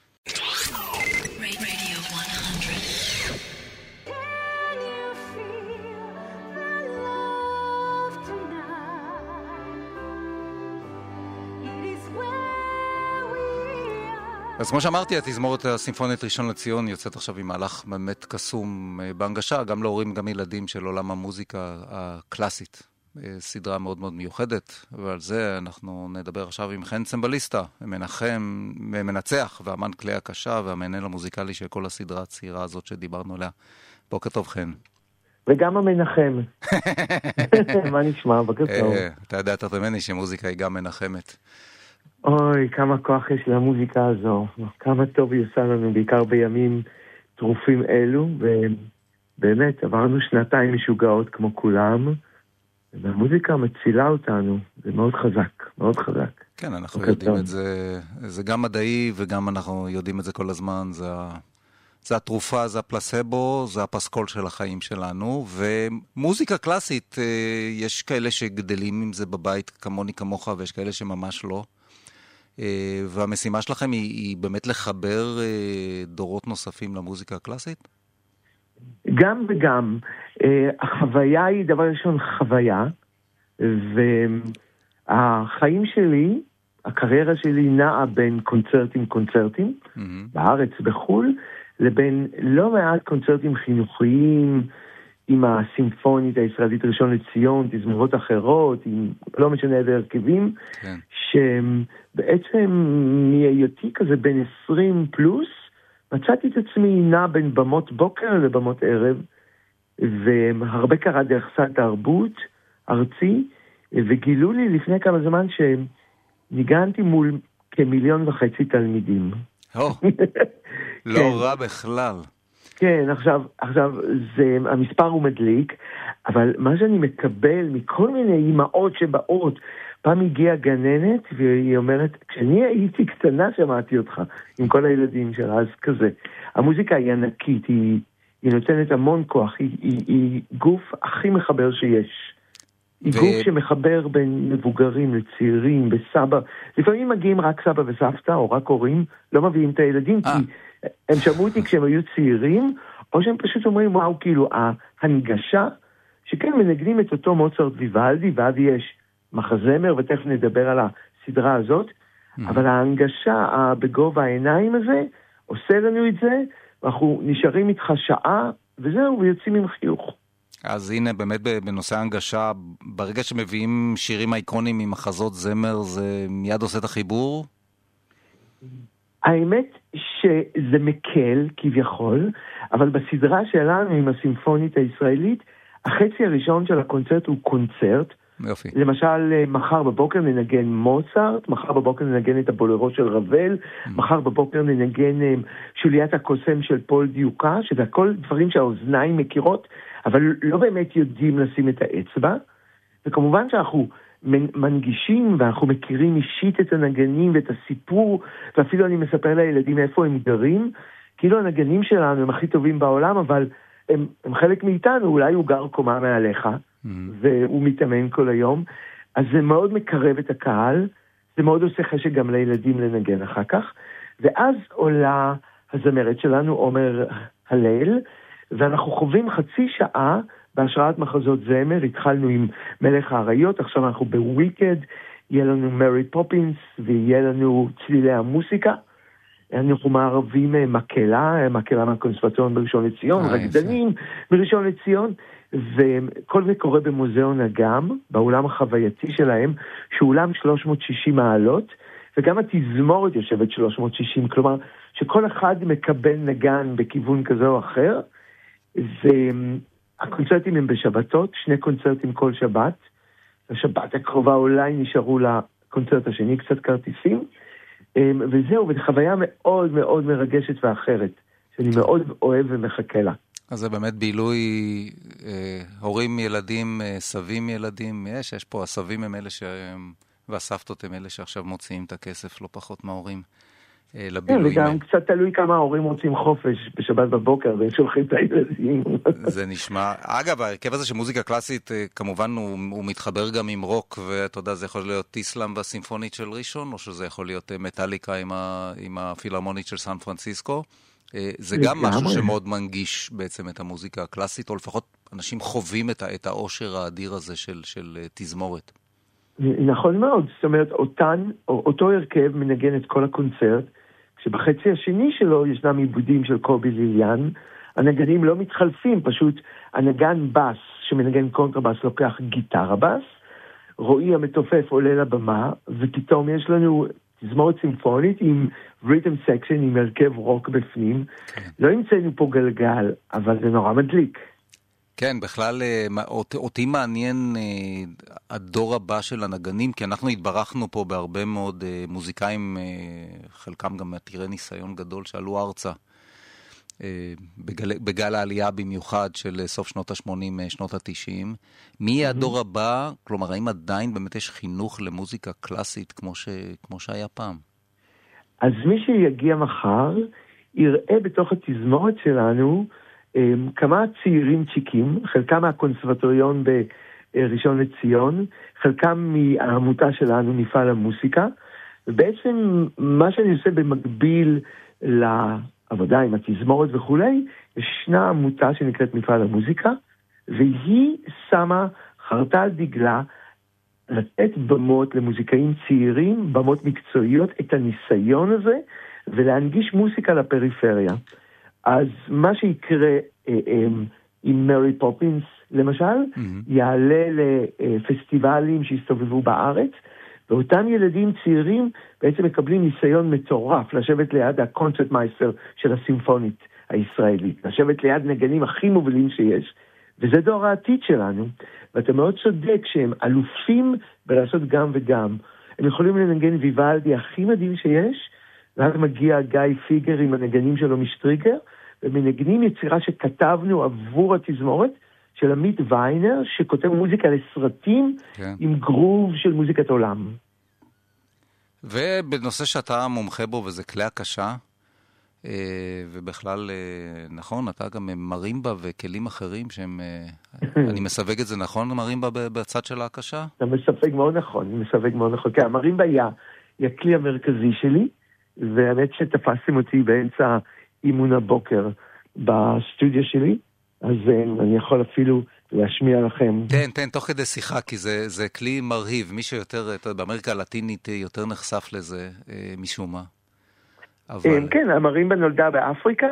אז כמו שאמרתי, התזמורת הסימפונית ראשון לציון יוצאת עכשיו עם מהלך באמת קסום בהנגשה, גם להורים, גם ילדים של עולם המוזיקה הקלאסית. סדרה מאוד מאוד מיוחדת, ועל זה אנחנו נדבר עכשיו עם חן צמבליסטה, מנצח ואמן כלי הקשה והמנהל המוזיקלי של כל הסדרה הצעירה הזאת שדיברנו עליה. בוקר טוב, חן. וגם המנחם. מה נשמע? בוקר טוב. אתה יודע יותר ממני שמוזיקה היא גם מנחמת. אוי, כמה כוח יש למוזיקה הזו. כמה טוב היא עושה לנו, בעיקר בימים טרופים אלו, ובאמת עברנו שנתיים משוגעות כמו כולם, והמוזיקה מצילה אותנו, זה מאוד חזק, מאוד חזק. כן, אנחנו יודעים את זה, זה גם מדעי וגם אנחנו יודעים את זה כל הזמן, זה התרופה, זה הפלסבו, זה הפסקול של החיים שלנו, ומוזיקה קלאסית, יש כאלה שגדלים עם זה בבית כמוני כמוך, ויש כאלה שממש לא, והמשימה שלכם היא באמת לחבר דורות נוספים למוזיקה הקלאסית? גם וגם. החוויה היא דבר ראשון חוויה, והחיים שלי, הקריירה שלי נעה בין קונצרטים, בארץ, בחול, לבין לא מעט קונצרטים חינוכיים, עם הסימפונית הישראלית ראשון לציון, תזמורות אחרות, עם לא משנה איזה הרכבים, שבעצם מהיותי כזה בין 20 פלוס, מצאתי את עצמי נע בין במות בוקר לבמות ערב, והרבה קרה דרך סל תרבות ארצי, וגילו לי לפני כמה זמן שניגנתי מול כ1.5 מיליון תלמידים. לא רע בכלל. כן, עכשיו המספר הוא מדליק, אבל מה שאני מקבל מכל מיני אימהות שבאות, פעם הגיעה גננת והיא אומרת, כשאני הייתי קטנה שמעתי אותך עם כל הילדים שלה, אז כזה. המוזיקה היא ענקית, היא נותנת המון כוח, היא גוף הכי מחבר שיש. היא גוף שמחבר בין מבוגרים לצעירים, בסבא. לפעמים מגיעים רק סבא וסבתא, או רק הורים, לא מביאים את הילדים, כי הם שמעו אותי כשהם היו צעירים, או שהם פשוט אומרים, וואו, כאילו, ההנגשה, שכן מנגנים את אותו מוצרט ויוולדי, ואז יש מחזמר, ותכף נדבר על הסדרה הזאת, אבל ההנגשה בגובה העיניים הזה, עושה לנו את זה, ואנחנו נשארים איתך שעה, וזהו, ויוצאים עם חיוך. אז הנה, באמת בנושא ההנגשה, ברגע שמביאים שירים אייקונים עם מחזות זמר, זה מיד עושה את החיבור? האמת שזה מקל כביכול, אבל בסדרה שלנו עם הסימפונית הישראלית, החצי הראשון של הקונצרט הוא קונצרט. יופי. למשל, מחר בבוקר ננגן מוצרט, מחר בבוקר ננגן את הבולרו של רבל, מחר בבוקר ננגן שוליית הקוסם של פול דיוקה, שזה הכל דברים שהאוזניים מכירות, אבל לא באמת יודעים לשים את האצבע. וכמובן שאנחנו מנגישים ואנחנו מכירים אישית את הנגנים ואת הסיפור, ואפילו אני מספר לילדים איפה הם גרים, כאילו הנגנים שלנו הם הכי טובים בעולם, אבל הם חלק מאיתנו, אולי הוא גר קומה מעליך, והוא מתאמן כל היום, אז זה מאוד מקרב את הקהל, זה מאוד עושה חשק גם לילדים לנגן אחר כך, ואז עולה הזמרת שלנו, עומר הלל, ואנחנו חווים חצי שעה בהשראת מחזות זמר, התחלנו עם מלך האריות, עכשיו אנחנו בוויקד, יהיה לנו מרי פופינס, ויהיה לנו צלילי המוסיקה, אנחנו מערבים מקהלה מהקונסרבטוריון בראשון לציון, רקדנים בראשון לציון, וכל זה קורה במוזיאון אגם, באולם החווייתי שלהם, שהוא אולם 360 מעלות, וגם התזמורת יושבת 360, כלומר שכל אחד מקבל נגן בכיוון כזה או אחר, והקונצרטים הם בשבתות, 2 קונצרטים כל שבת, השבת הקרובה אולי נשארו לקונצרט השני קצת כרטיסים, וזהו, וחוויה מאוד מאוד מרגשת ואחרת, שאני מאוד אוהב ומחכה לה. אז זה באמת בילוי, הורים ילדים, סבים ילדים, יש פה הסבים הם אלה והסבתות הם אלה שעכשיו מוציאים את הכסף, לא פחות מההורים לבילויים. וגם קצת תלוי כמה ההורים רוצים חופש בשבת בבוקר, והם שולחים את הילדים. זה נשמע, אגב, הרכב הזה של מוזיקה קלאסית, כמובן הוא מתחבר גם עם רוק, ואתה יודע, זה יכול להיות איסלאם והסימפונית של ראשון, או שזה יכול להיות מטליקה עם הפילהרמונית של סן פרנסיסקו. זה גם משהו שמאוד מנגיש בעצם את המוזיקה הקלאסית, או לפחות אנשים חווים את העושר האדיר הזה של תזמורת. נכון מאוד, זאת אומרת, אותו הרכב מנגן את כל הקונצרט, כשבחצי השני שלו ישנם עיבודים של קובי ליליאן, הנגנים לא מתחלפים, פשוט הנגן בס שמנגן קונטרבס לוקח גיטרה בס, רועי המתופף עולה לבמה, ופתאום יש לנו תזמורת סימפונית עם ריתם סקשן, עם הרכב רוק בפנים. לא המצאנו פה גלגל, אבל זה נורא מדליק. כן, בכלל, אותי מעניין הדור הבא של הנגנים, כי אנחנו התברכנו פה בהרבה מאוד מוזיקאים, חלקם גם עתירי ניסיון גדול שעלו ארצה, בגל העלייה במיוחד של סוף שנות ה-80, שנות ה-90. מי יהיה הדור הבא? כלומר, האם עדיין באמת יש חינוך למוזיקה קלאסית כמו שהיה פעם? אז מי שיגיע מחר יראה בתוך התזמורת שלנו כמה צעירים צ'יקים, חלקם מהקונסרבטוריון בראשון לציון, חלקם מהעמותה שלנו, מפעל המוסיקה, ובעצם מה שאני עושה במקביל לעבודה עם התזמורת וכולי, ישנה עמותה שנקראת מפעל המוסיקה, והיא שמה חרטה על דגלה לתת במות למוזיקאים צעירים, במות מקצועיות, את הניסיון הזה, ולהנגיש מוסיקה לפריפריה. אז מה שיקרה עם מרי פופינס, למשל, יעלה לפסטיבלים שיסתובבו בארץ, ואותם ילדים צעירים בעצם מקבלים ניסיון מטורף, לשבת ליד הקונצרט מייסטר של הסימפונית הישראלית, לשבת ליד נגנים הכי מובילים שיש, וזה דור העתיד שלנו, ואתה מאוד צודק שהם אלופים בלעשות גם וגם. הם יכולים לנגן ויוולדי הכי מדהים שיש, ואז מגיע גיא פיגר עם הנגנים שלו משטריגר, ומנגנים יצירה שכתבנו עבור התזמורת של עמית ויינר, שכותב מוזיקה לסרטים עם גרוב של מוזיקת עולם. ובנושא שאתה מומחה בו, וזה כלי הקשה, ובכלל, נכון, אתה גם מרימבה וכלים אחרים שהם, אני מסווג את זה נכון, מרימבה בצד של ההקשה? אתה מסווג מאוד נכון, אני מסווג מאוד נכון, כי המרימבה היא הכלי המרכזי שלי, והאמת שתפסתם אותי באמצע אימון הבוקר בסטודיו שלי, אז אני יכול אפילו להשמיע לכם. תן, תוך כדי שיחה, כי זה כלי מרהיב, מי שיותר, באמריקה הלטינית יותר נחשף לזה משום מה. כן, המרימבה נולדה באפריקה,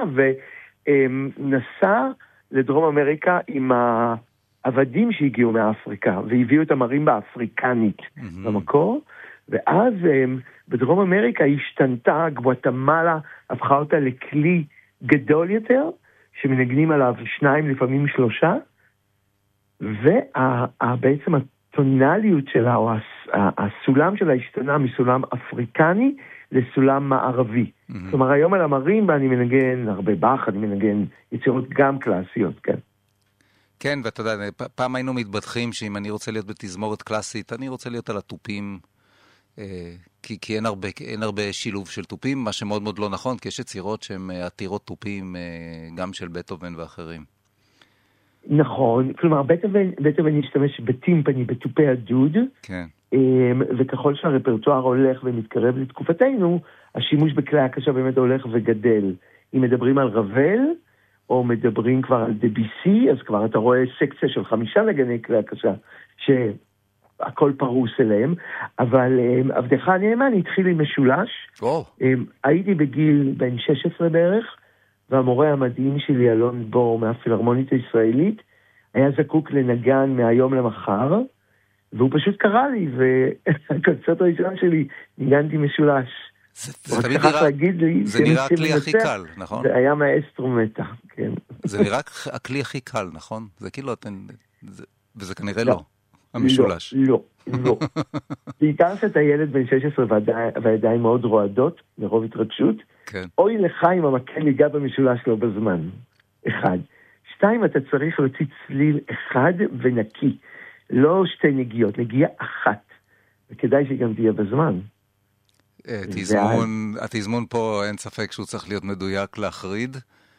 ונסע לדרום אמריקה עם העבדים שהגיעו מאפריקה, והביאו את המרימבה האפריקנית במקור, ואז בדרום אמריקה השתנתה, גואטמלה הפכה אותה לכלי גדול יותר, שמנגנים עליו 2, לפעמים 3, ובעצם הטונליות שלה, או הסולם שלה השתנה מסולם אפריקני לסולם מערבי. כלומר, היום על המרימבה אני מנגן הרבה באך, אני מנגן יצירות גם קלאסיות, כן. כן, ואתה יודע, פעם היינו מתבטחים שאם אני רוצה להיות בתזמורת קלאסית, אני רוצה להיות על הטופים, כי אין הרבה שילוב של טופים, מה שמאוד מאוד לא נכון, כי יש יצירות שהן עתירות טופים, גם של בטהובן ואחרים. נכון, כלומר, בטהובן ישתמש בטימפני, בטופי הדוד, כן. וככל שהרפרטואר הולך ומתקרב לתקופתנו, השימוש בכלי הקשה באמת הולך וגדל. אם מדברים על רבל, או מדברים כבר על דביסי, אז כבר אתה רואה סקציה של 5 נגני כלי הקשה, שהכל פרוס אליהם, אבל עבדך הנאמן התחיל עם משולש. הייתי בגיל בן 16 בערך, והמורה המדהים שלי, אלון בור מהפילהרמונית הישראלית, היה זקוק לנגן מהיום למחר, והוא פשוט קרא לי, והקונצרט הראשון שלי ניגנתי משולש. זה נראה הכלי הכי קל, נכון? זה היה מאסטרו מטה, כן. זה נראה הכלי הכי קל, נכון? זה כאילו, וזה כנראה לא, המשולש. לא. בעיקר שאתה ילד בן 16 והידיים מאוד רועדות, מרוב התרגשות, אוי לך אם המקל ייגע במשולש לא בזמן. 1. 2, אתה צריך להוציא צליל אחד ונקי. לא 2 נגיעות, נגיעה אחת. וכדאי שגם תהיה בזמן. התזמון פה אין ספק שהוא צריך להיות מדויק להחריד.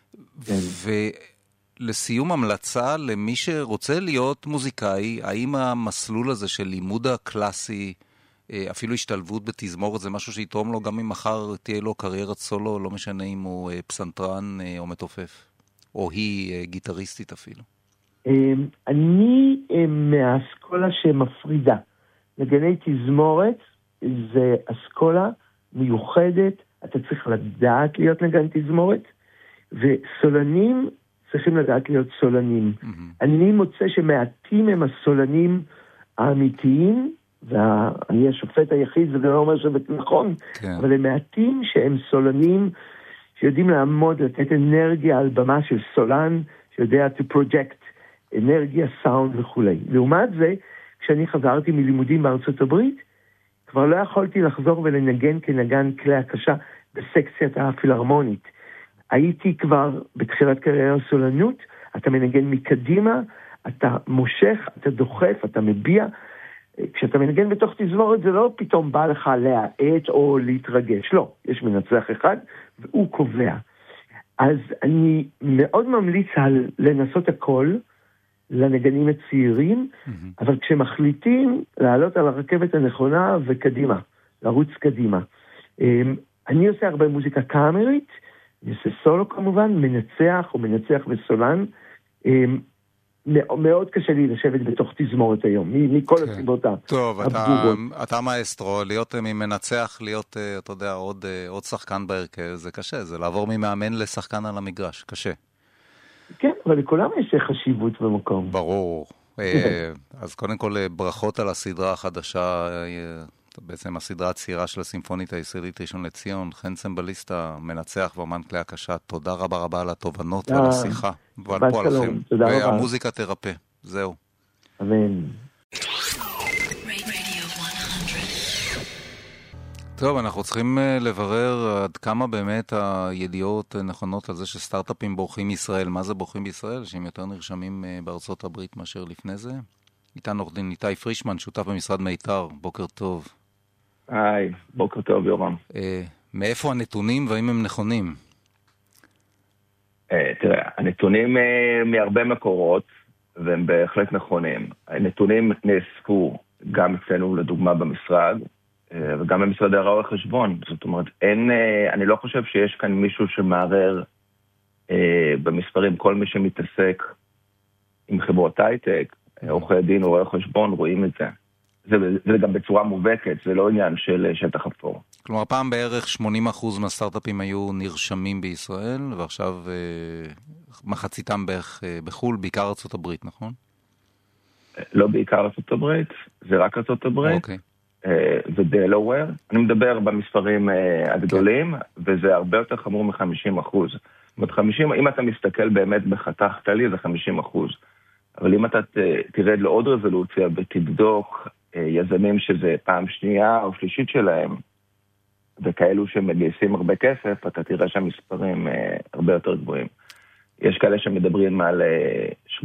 ולסיום המלצה למי שרוצה להיות מוזיקאי, האם המסלול הזה של לימוד הקלאסי, אפילו השתלבות בתזמורת, זה משהו שיתרום לו גם אם מחר תהיה לו קריירת סולו, לא משנה אם הוא פסנתרן או מתופף, או היא גיטריסטית אפילו? אני מהאסכולה שמפרידה. נגני תזמורת זה אסכולה מיוחדת, אתה צריך לדעת להיות נגן תזמורת, וסולנים צריכים לדעת להיות סולנים. אני מוצא שמעטים הם הסולנים האמיתיים, ואני השופט היחיד, זה לא אומר שזה נכון, אבל הם מעטים שהם סולנים שיודעים לעמוד, לתת אנרגיה על במה של סולן, שיודע to project אנרגיה, סאונד וכו'. לעומת זה, כשאני חזרתי מלימודים בארצות הברית, כבר לא יכולתי לחזור ולנגן כנגן כלי הקשה בסקציית הפילהרמונית. הייתי כבר בתחילת קריירה סולנות, אתה מנגן מקדימה, אתה מושך, אתה דוחף, אתה מביע. כשאתה מנגן בתוך תזמורת, זה לא פתאום בא לך להעט או להתרגש. לא, יש מנצח אחד, והוא קובע. אז אני מאוד ממליץ על לנסות הכל, לנגנים הצעירים, אבל כשמחליטים לעלות על הרכבת הנכונה וקדימה, לרוץ קדימה. אני עושה הרבה מוזיקה קאמרית, אני עושה סולו כמובן, מנצח או מנצח וסולן, מאוד קשה לי לשבת בתוך תזמורת היום, מכל הסיבות הברורות. טוב, אתה מאסטרו, להיות ממנצח, להיות, אתה יודע, עוד שחקן בהרכב, זה קשה, זה לעבור ממאמן לשחקן על המגרש, קשה. כן, אבל לכולם יש חשיבות במקום. ברור. אז קודם כל, ברכות על הסדרה החדשה, בעצם הסדרה הצעירה של הסימפונית הישראלית ראשון לציון, חן צמבליסטה, מנצח ואמן כלי הקשה, תודה רבה רבה על התובנות ועל השיחה ועל פועלכם. והמוזיקה תרפא, זהו. אמן. טוב, אנחנו צריכים לברר עד כמה באמת הידיעות נכונות על זה שסטארט-אפים בורחים מישראל. מה זה בורחים בישראל? שהם יותר נרשמים בארצות הברית מאשר לפני זה? איתנו עורך דין איתי פרישמן, שותף במשרד מיתר. בוקר טוב. היי, בוקר טוב יורם. מאיפה הנתונים והאם הם נכונים? תראה, הנתונים מהרבה מקורות, והם בהחלט נכונים. הנתונים נאספו גם אצלנו לדוגמה במשרד, וגם במשרד הרואי חשבון. זאת אומרת, אני לא חושב שיש כאן מישהו שמערער במספרים. כל מי שמתעסק עם חברות הייטק, עורכי דין או רואי חשבון, רואים את זה. זה גם בצורה מובהקת, זה לא עניין של שטח אפור. כלומר, פעם בערך 80% מהסטארט-אפים היו נרשמים בישראל, ועכשיו מחציתם בערך בחול, בעיקר ארצות הברית, נכון? לא בעיקר ארצות הברית, זה רק ארצות הברית. אוקיי. ודלוור, אני מדבר במספרים הגדולים, וזה הרבה יותר חמור מ-50%. זאת אומרת, אם אתה מסתכל באמת בחתך כללי, זה 50%. אבל אם אתה תרד לעוד רזולוציה ותבדוק יזמים שזה פעם שנייה או שלישית שלהם, וכאלו שמגייסים הרבה כסף, אתה תראה שהמספרים הרבה יותר גבוהים. יש כאלה שמדברים על 85%,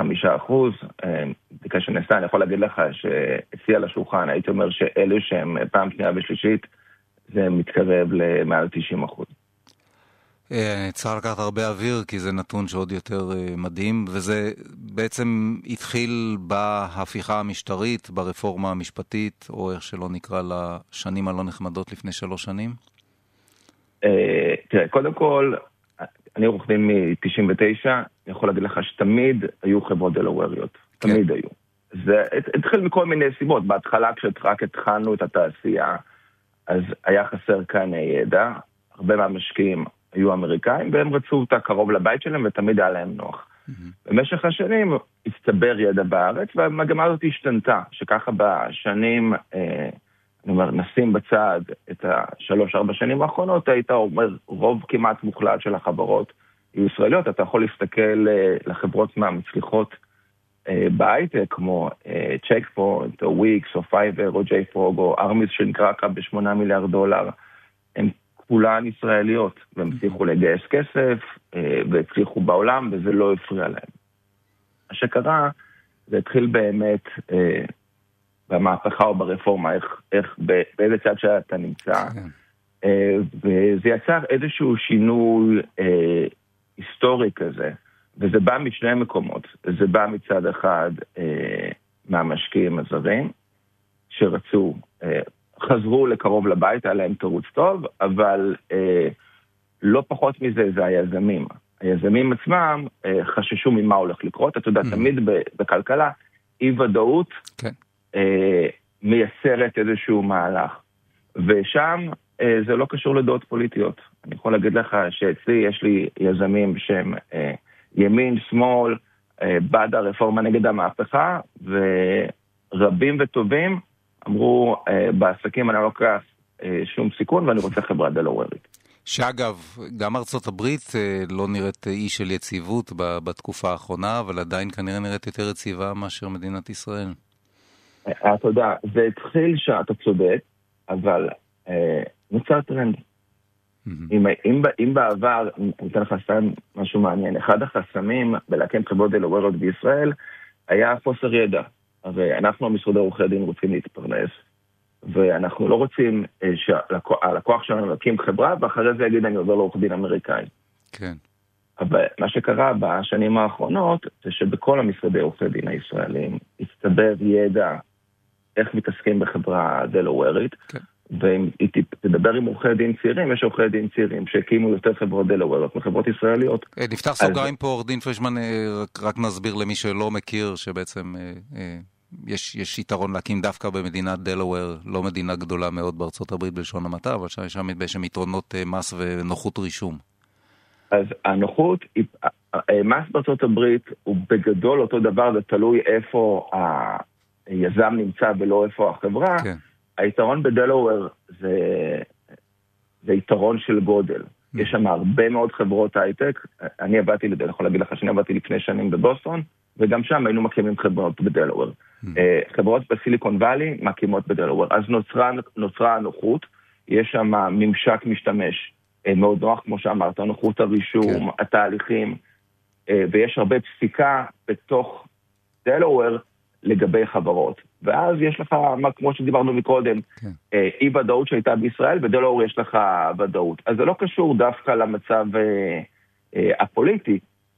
בדיקה שנעשה, אני יכול להגיד לך שאצלי על השולחן, הייתי אומר שאלו שהם פעם שנייה ושלישית, זה מתקרב למעל 90%. צריך לקחת הרבה אוויר, כי זה נתון שעוד יותר מדהים, וזה בעצם התחיל בהפיכה המשטרית, ברפורמה המשפטית, או איך שלא נקרא לשנים הלא נחמדות לפני 3 שנים? תראה, קודם כל, אני עורך דין מ-99, אני יכול להגיד לך שתמיד היו חברות דלווריות. תמיד היו. זה התחיל מכל מיני סיבות. בהתחלה כשרק התחלנו את התעשייה, אז היה חסר כאן ידע. הרבה מהמשקיעים היו אמריקאים, והם רצו אותה קרוב לבית שלהם, ותמיד היה להם נוח. במשך השנים הצטבר ידע בארץ, והמגמה הזאת השתנתה, שככה בשנים, אני אומר, נשים בצד את 3-4 שנים האחרונות, היית אומר, רוב כמעט מוחלט של החברות ישראליות, אתה יכול להסתכל לחברות מהמצליחות בהייטק, כמו צ'קפוינט, או וויקס, או פייבר, או ג'ייפרוג, או ארמיס שנקרא כאן ב$8 מיליארד, הן כולן ישראליות, והם הצליחו לגייס כסף, והצליחו בעולם, וזה לא הפריע להם. מה שקרה, זה התחיל באמת במהפכה או ברפורמה, באיזה צד שאתה נמצא, וזה יצר איזשהו שינוי היסטורי כזה, וזה בא משני מקומות. זה בא מצד אחד מהמשקיעים הזרים, שרצו, חזרו לקרוב לבית, היה להם תירוץ טוב, אבל לא פחות מזה, זה היזמים. היזמים עצמם חששו ממה הולך לקרות. אתה יודע, תמיד בכלכלה, אי ודאות מייצרת איזשהו מהלך. ושם זה לא קשור לדעות פוליטיות. אני יכול להגיד לך שאצלי יש לי יזמים שהם ימין, שמאל, בעד הרפורמה נגד המהפכה, ורבים וטובים אמרו, בעסקים אני לא לוקח שום סיכון, ואני רוצה חברה דלוורית. שאגב, גם ארצות הברית לא נראית אי של יציבות בתקופה האחרונה, אבל עדיין כנראה נראית יותר יציבה מאשר מדינת ישראל. אתה יודע, זה התחיל שאתה צודק, אבל נוצר טרנד. אם בעבר, אני אתן לך סתם משהו מעניין, אחד החסמים בלהקים חברות דלווריות בישראל, היה חוסר ידע. הרי אנחנו המשרדי עורכי דין רוצים להתפרנס, ואנחנו לא רוצים שהלקוח שלנו להקים חברה, ואחרי זה יגיד אני עובר לעורך דין אמריקאי. כן. אבל מה שקרה בשנים האחרונות, זה שבכל המשרדי עורכי דין הישראלים, הצטבר ידע איך מתעסקים בחברה דלוורית, כן. ואם תדבר עם עורכי דין צעירים, יש עורכי דין צעירים שהקימו יותר חברות דלווריות מחברות ישראליות. נפתח סוגריים פה, עורך דין פרישמן, רק נסביר למי שלא מכיר שבעצם יש יתרון להקים דווקא במדינת דלוור, לא מדינה גדולה מאוד בארצות הברית בלשון המעטה, אבל שם בעצם יתרונות מס ונוחות רישום. אז הנוחות, מס בארצות הברית הוא בגדול אותו דבר, זה תלוי איפה היזם נמצא ולא איפה החברה. כן. היתרון בדלוור זה יתרון של גודל. יש שם הרבה מאוד חברות הייטק. אני יכול להגיד לך שאני עבדתי לפני שנים בבוסטון, וגם שם היינו מקימים חברות בדלוור. חברות בסיליקון ואלי מקימות בדלוור. אז נוצרה הנוחות, יש שם ממשק משתמש מאוד נוח, כמו שאמרת, הנוחות הרישום, התהליכים, ויש הרבה פסיקה בתוך דלוור לגבי חברות. ואז יש לך, כמו שדיברנו מקודם, אי ודאות שהייתה בישראל, בדלוור יש לך ודאות. אז זה לא קשור דווקא למצב הפוליטי.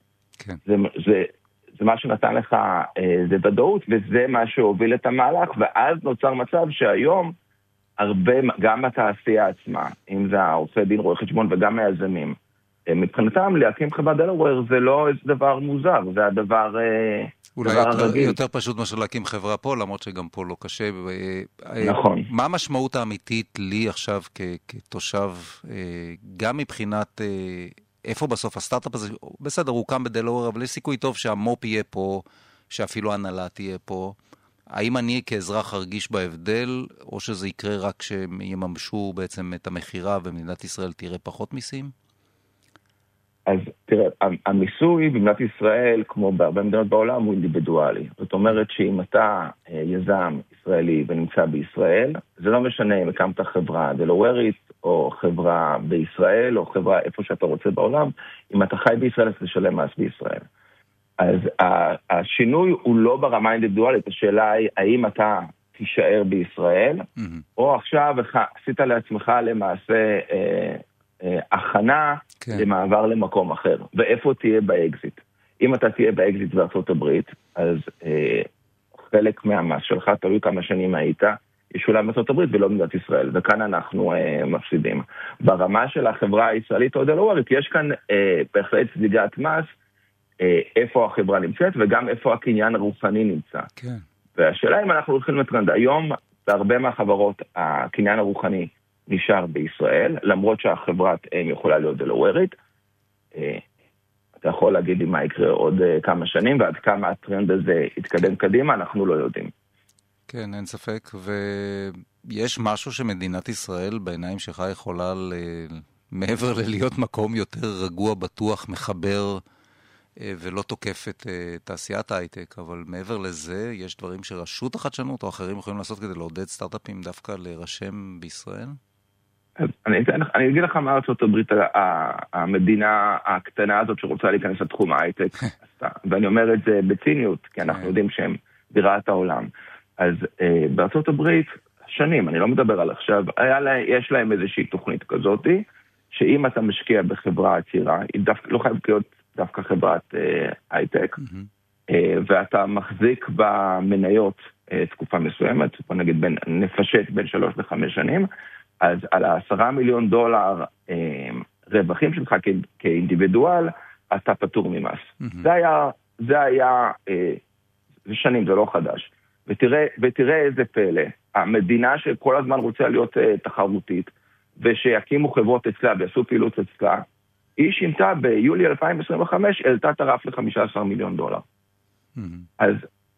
זה מה שנתן לך, זה ודאות, וזה מה שהוביל את המהלך, ואז נוצר מצב שהיום, הרבה, גם התעשייה עצמה, אם זה העורכי דין, רואי חשבון וגם היזמים, מבחינתם להקים חברת דלוור זה לא איזה דבר מוזר, זה הדבר אולי יותר פשוט מאשר להקים חברה פה, למרות שגם פה לא קשה. נכון. מה המשמעות האמיתית לי עכשיו כתושב, גם מבחינת איפה בסוף הסטארט-אפ הזה, בסדר, הוא קם בדלוור, אבל יש סיכוי טוב שהמופ יהיה פה, שאפילו הנהלה תהיה פה. האם אני כאזרח ארגיש בהבדל, או שזה יקרה רק שיממשו בעצם את המחירה, ומדינת ישראל תראה פחות מיסים? אז תראה, המיסוי במדינת ישראל, כמו בהרבה מדינות בעולם, הוא אינדיבידואלי. זאת אומרת שאם אתה יזם ישראלי ונמצא בישראל, זה לא משנה אם הקמת חברה דלוורית, או חברה בישראל, או חברה איפה שאתה רוצה בעולם, אם אתה חי בישראל, אז תשלם מס בישראל. אז השינוי הוא לא ברמה האינדיבידואלית, השאלה היא, האם אתה תישאר בישראל, או עכשיו עשית לעצמך למעשה הכנה למעבר למקום אחר, ואיפה תהיה באקזיט. אם אתה תהיה באקזיט בארצות הברית, אז חלק מהמס שלך, תלוי כמה שנים היית, ישולם בארצות הברית ולא במדינת ישראל, וכאן אנחנו מפסידים. ברמה של החברה הישראלית או דלוורית, יש כאן בהחלט זליגת מס, איפה החברה נמצאת וגם איפה הקניין הרוחני נמצא. כן. והשאלה אם אנחנו הולכים לטרנד, היום בהרבה מהחברות הקניין הרוחני נשאר בישראל, למרות שהחברת יכולה להיות דלוורית. אתה יכול להגיד לי מה יקרה עוד כמה שנים, ועד כמה הטרנד הזה יתקדם קדימה, אנחנו לא יודעים. כן, אין ספק, ויש משהו שמדינת ישראל בעיניים שלך יכולה מעבר ללהיות מקום יותר רגוע, בטוח, מחבר ולא תוקף את תעשיית ההייטק, אבל מעבר לזה, יש דברים שרשות החדשנות או אחרים יכולים לעשות כדי לעודד סטארט-אפים דווקא להירשם בישראל? אני אגיד לך מה ארצות הברית, המדינה הקטנה הזאת שרוצה להיכנס לתחום ההייטק, ואני אומר את זה בציניות, כי אנחנו יודעים שהם בירת העולם. אז בארצות הברית, שנים, אני לא מדבר על עכשיו, יש להם איזושהי תוכנית כזאת, שאם אתה משקיע בחברה עצירה, היא לא חייבת להיות דווקא חברת הייטק, ואתה מחזיק במניות תקופה מסוימת, בוא נגיד נפשט בין 3 ל-5 שנים, אז על $10 מיליון רווחים שלך כאינדיבידואל, אתה פטור ממס. זה היה שנים, זה לא חדש. ותראה איזה פלא, המדינה שכל הזמן רוצה להיות תחרותית, ושיקימו חברות אצלה ויעשו פעילות אצלה, היא שינתה ביולי 2025, העלתה את הרף ל$15 מיליון. אז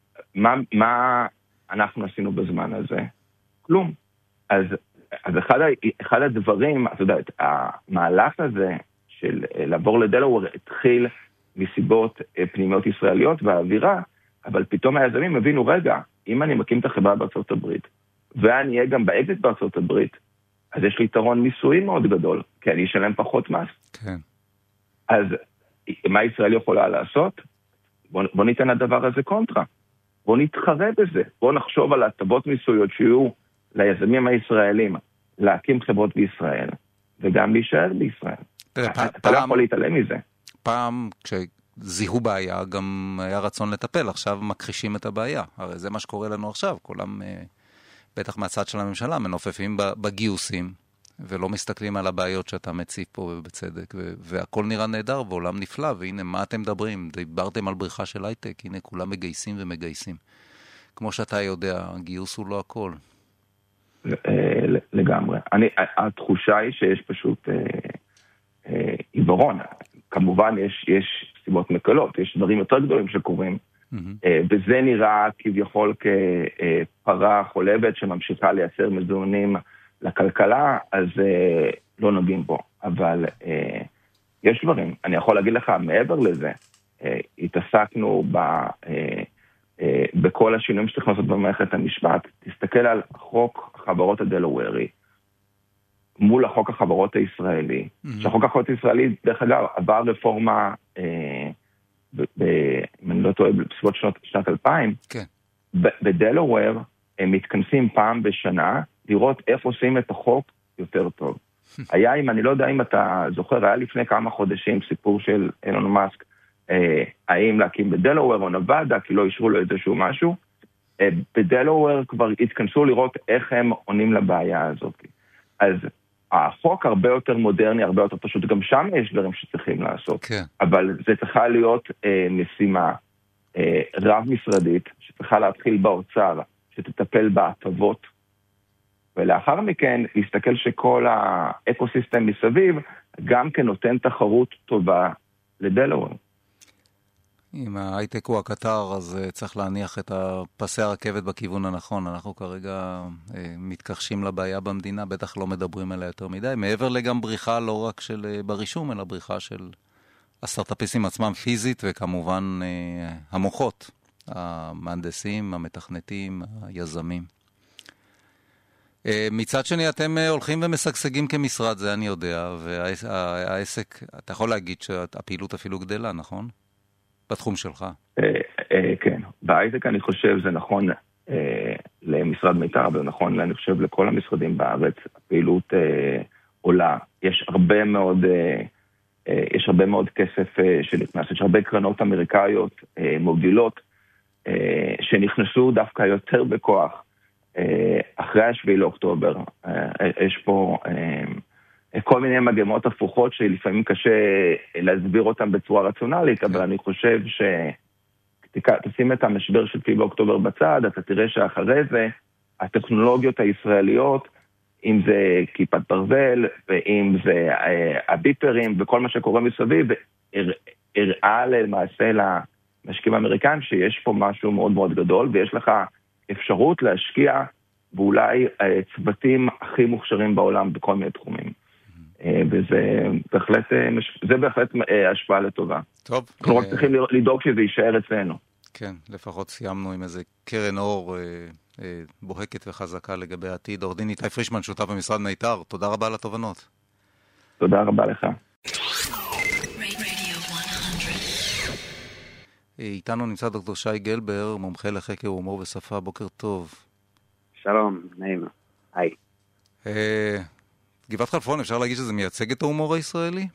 מה אנחנו עשינו בזמן הזה? כלום. אז אחד הדברים, אתה יודע, המהלך הזה של לעבור לדלוור התחיל מסיבות פנימיות ישראליות והאווירה, אבל פתאום היזמים הבינו, רגע, אם אני מקים את החברה בארצות הברית, ואני אהיה גם באקזיט בארצות הברית, אז יש לי יתרון מיסוי מאוד גדול, כי אני אשלם פחות מס. כן. אז מה ישראל יכולה לעשות? בוא ניתן לדבר הזה קונטרה. בוא נתחרה בזה. בוא נחשוב על הטבות מיסויות שיהיו ליזמים הישראלים להקים חברות בישראל, וגם להישאר בישראל. אתה לא יכול להתעלם מזה. פעם, כשזיהו בעיה, גם היה רצון לטפל. עכשיו מכחישים את הבעיה. הרי זה מה שקורה לנו עכשיו. כולם, בטח מהצד של הממשלה, מנופפים בגיוסים, ולא מסתכלים על הבעיות שאתה מציף פה בצדק, והכל נראה נהדר, ועולם נפלא, והנה, מה אתם מדברים? דיברתם על בריחה של הייטק, הנה, כולם מגייסים ומגייסים. כמו שאתה יודע, הגיוס הוא לא הכל. לגמרי. התחושה היא שיש פשוט עיוורון. כמובן, יש סיבות מקלות, יש דברים יותר גדולים שקורים, וזה נראה כביכול כפרה חולבת שממשיכה לייצר מזונים לכלכלה, אז לא נוגעים בו. אבל יש דברים. אני יכול להגיד לך, מעבר לזה, התעסקנו בכל השינויים שצריך לעשות במערכת המשפט. תסתכל על חוק החברות הדלוורי, מול החוק החברות הישראלי. שהחוק החברות הישראלי, דרך אגב, עבר רפורמה, אם אני לא טועה, בסביבות שנת 2000, כן. בדלוור הם מתכנסים פעם בשנה, לראות איך עושים את החוק יותר טוב. היה, אם אני לא יודע אם אתה זוכר, היה לפני כמה חודשים סיפור של אילון מאסק, האם להקים בדלוור או נבדה, כי לא אישרו לו איזשהו משהו. בדלוור כבר התכנסו לראות איך הם עונים לבעיה הזאת. אז החוק הרבה יותר מודרני, הרבה יותר פשוט, גם שם יש דברים שצריכים לעשות. כן. אבל זה צריכה להיות משימה רב-משרדית, שצריכה להתחיל באוצר, שתטפל בהטבות, ולאחר מכן להסתכל שכל האקוסיסטם מסביב גם כן נותן תחרות טובה לדלוור. אם ההייטק הוא הקטר, אז צריך להניח את פסי הרכבת בכיוון הנכון. אנחנו כרגע מתכחשים לבעיה במדינה, בטח לא מדברים עליה יותר מדי. מעבר לגם בריחה לא רק של ברישום, אלא בריחה של הסטארט-אפיסטים עצמם פיזית, וכמובן המוחות, המהנדסים, המתכנתים, היזמים. מצד שני, אתם הולכים ומשגשגים כמשרד, זה אני יודע, והעסק, אתה יכול להגיד שהפעילות אפילו גדלה, נכון? בתחום שלך. כן. בהייטק אני חושב זה נכון למשרד מיתר, אבל נכון אני חושב לכל המשרדים בארץ. הפעילות עולה. יש הרבה מאוד כסף שנכנס. יש הרבה קרנות אמריקאיות מובילות שנכנסו דווקא יותר בכוח אחרי 7 לאוקטובר. יש פה כל מיני מגמות הפוכות שלפעמים קשה להסביר אותן בצורה רציונלית, אבל אני חושב תשים את המשבר של 7 באוקטובר בצד, אתה תראה שאחרי זה הטכנולוגיות הישראליות, אם זה כיפת ברזל, ואם זה הביפרים, וכל מה שקורה מסביב, הראה למעשה למשקיעים האמריקאים שיש פה משהו מאוד מאוד גדול, ויש לך אפשרות להשקיע ואולי צוותים הכי מוכשרים בעולם בכל מיני תחומים. וזה בהחלט השפעה לטובה. טוב. אנחנו רק צריכים לדאוג שזה יישאר אצלנו. כן, לפחות סיימנו עם איזה קרן אור בוהקת וחזקה לגבי העתיד. עורך דין איתי פרישמן, שותף במשרד מיתר, תודה רבה על התובנות. תודה רבה לך. איתנו נמצא דוקטור שי גלבר, מומחה לחקר הומור ושפה. בוקר טוב. שלום, נעים. היי. גבעת חלפון, אפשר להגיד שזה מייצג את ההומור הישראלי?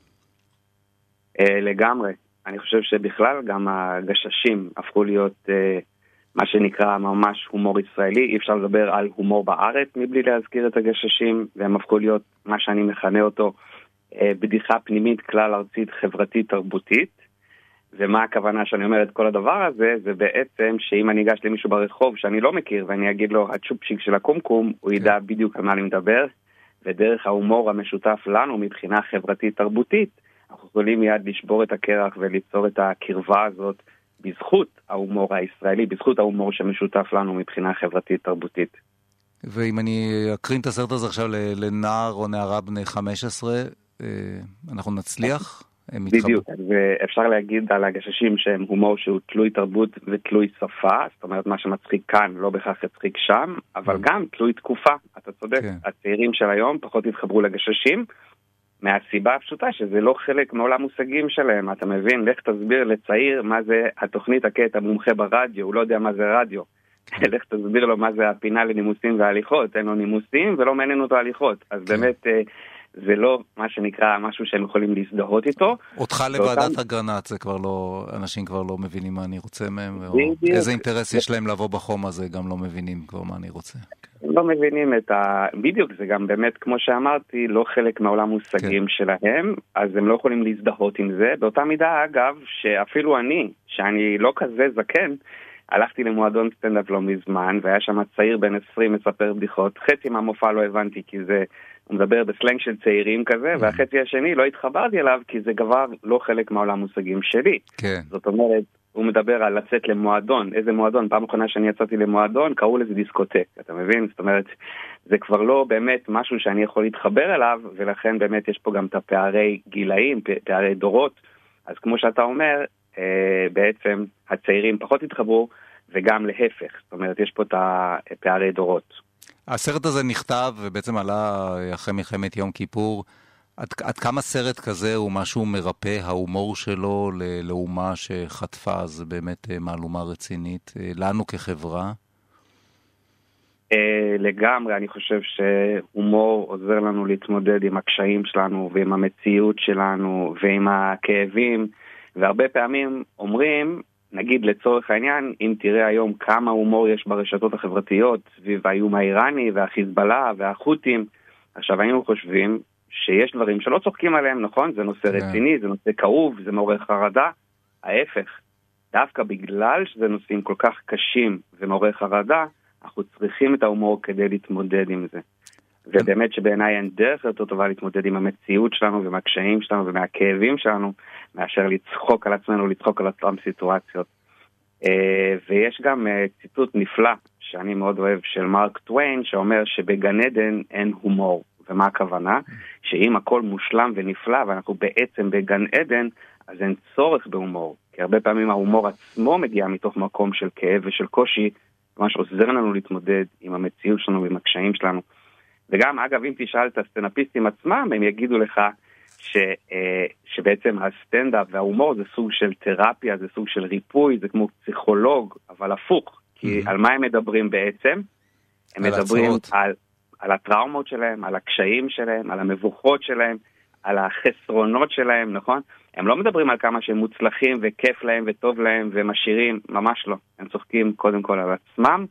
לגמרי. אני חושב שבכלל גם הגששים הפכו להיות מה שנקרא ממש הומור ישראלי. אי אפשר לדבר על הומור בארץ מבלי להזכיר את הגששים, והם הפכו להיות מה שאני מכנה אותו בדיחה פנימית כלל ארצית חברתית תרבותית. ומה הכוונה שאני אומר את כל הדבר הזה? זה בעצם שאם אני אגש למישהו ברחוב שאני לא מכיר ואני אגיד לו הצ'ופצ'יק של הקומקום, הוא ידע בדיוק על מה אני מדבר. ודרך ההומור המשותף לנו מבחינה חברתית תרבותית, אנחנו יכולים מיד לשבור את הקרח וליצור את הקרבה הזאת בזכות ההומור הישראלי, בזכות ההומור שמשותף לנו מבחינה חברתית תרבותית. ואם אני אקרין את הסרט הזה עכשיו לנער או נערה בני 15, אנחנו נצליח? בדיוק, ואפשר להגיד על הגששים שהם הומור שהוא תלוי תרבות ותלוי שפה, זאת אומרת מה שמצחיק כאן לא בכך יצחיק שם, אבל גם תלוי תקופה, אתה צודק, הצעירים של היום פחות התחברו לגששים, מהסיבה הפשוטה שזה לא חלק מעולם מושגים שלהם, אתה מבין, לך תסביר לצעיר מה זה התוכנית הקטע המומחה ברדיו, הוא לא יודע מה זה רדיו, לך תסביר לו מה זה הפינה לנימוסים והליכות, אין לו נימוסים ולא מעניין אותו הליכות, אז באמת זה לא מה שנקרא משהו שהם יכולים להזדהות איתו. אותך לוועדת אגרנט, זה כבר לא, אנשים כבר לא מבינים מה אני רוצה מהם, איזה אינטרס יש להם לבוא בחום הזה, גם לא מבינים כבר מה אני רוצה. הם לא מבינים בדיוק, זה גם באמת, כמו שאמרתי, לא חלק מהעולם מושגים שלהם, אז הם לא יכולים להזדהות עם זה. באותה מידה, אגב, שאפילו אני, שאני לא כזה זקן, הלכתי למועדון סטנדאפ לא מזמן, והיה שם צעיר בן 20 מספר בדיחות. חצי מהמופע לא הבנתי, כי זה, הוא מדבר בסלנג של צעירים כזה, והחצי השני לא התחברתי אליו, כי זה כבר לא חלק מהעולם מושגים שלי. כן. זאת אומרת, הוא מדבר על לצאת למועדון. איזה מועדון? פעם אחרונה שאני יצאתי למועדון, קראו לזה דיסקוטק. אתה מבין? זאת אומרת, זה כבר לא באמת משהו שאני יכול להתחבר אליו, ולכן באמת יש פה גם את הפערי גילאים, פערי דורות. אז כמו שאתה אומר, בעצם הצעירים פחות התחברו, וגם להפך. זאת אומרת, יש פה את הפערי דורות. הסרט הזה נכתב ובעצם עלה אחרי מלחמת יום כיפור. עד כמה סרט כזה הוא משהו מרפא, ההומור שלו לאומה שחטפה, זה באמת מהלומה רצינית, לנו כחברה? לגמרי, אני חושב שהומור עוזר לנו להתמודד עם הקשיים שלנו ועם המציאות שלנו ועם הכאבים, והרבה פעמים אומרים, נגיד לצורך העניין, אם תראה היום כמה הומור יש ברשתות החברתיות סביב האיום האיראני והחיזבאללה והחות'ים, עכשיו היינו חושבים שיש דברים שלא צוחקים עליהם, נכון? זה נושא רציני, זה נושא כאוב, זה מעורר חרדה. ההפך, דווקא בגלל שזה נושאים כל כך קשים ומעורר חרדה, אנחנו צריכים את ההומור כדי להתמודד עם זה. ובאמת שבעיניי אין דרך יותר טובה להתמודד עם המציאות שלנו ועם הקשיים שלנו ומהכאבים שלנו, מאשר לצחוק על עצמנו, לצחוק על אותם סיטואציות. ויש גם ציטוט נפלא שאני מאוד אוהב של מרק טוויין, שאומר שבגן עדן אין הומור. ומה הכוונה? שאם הכל מושלם ונפלא ואנחנו בעצם בגן עדן, אז אין צורך בהומור. כי הרבה פעמים ההומור עצמו מגיע מתוך מקום של כאב ושל קושי, ממש עוזר לנו להתמודד עם המציאות שלנו ועם הקשיים שלנו. וגם, אגב, אם תשאל את הסטנדאפיסטים עצמם, הם יגידו לך שבעצם הסטנדאפ וההומור זה סוג של תרפיה, זה סוג של ריפוי, זה כמו פסיכולוג, אבל הפוך. כי על מה הם מדברים בעצם? הם מדברים על הטראומות שלהם, על הקשיים שלהם, על המבוכות שלהם, על החסרונות שלהם, נכון? הם לא מדברים על כמה שהם מוצלחים וכיף להם וטוב להם ומשאירים, ממש לא. הם צוחקים קודם כל על עצמם,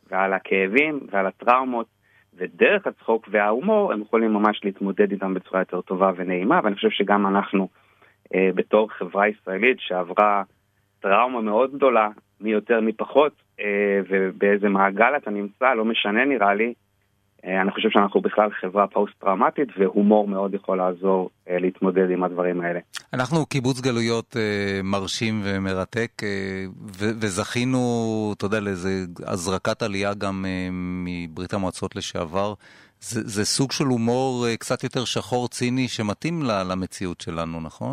ועל הכאבים ועל הטראומות, ודרך הצחוק וההומור הם יכולים ממש להתמודד איתם בצורה יותר טובה ונעימה, ואני חושב שגם אנחנו בתור חברה ישראלית שעברה טראומה מאוד גדולה, מי יותר מי פחות, ובאיזה מעגל אתה נמצא, לא משנה נראה לי, אני חושב שאנחנו בכלל חברה פוסט-טראומטית, והומור מאוד יכול לעזור להתמודד עם הדברים האלה. אנחנו קיבוץ גלויות מרשים ומרתק, וזכינו, אתה יודע, לאיזה הזרקת עלייה גם מברית המועצות לשעבר. זה סוג של הומור קצת יותר שחור ציני שמתאים למציאות שלנו, נכון?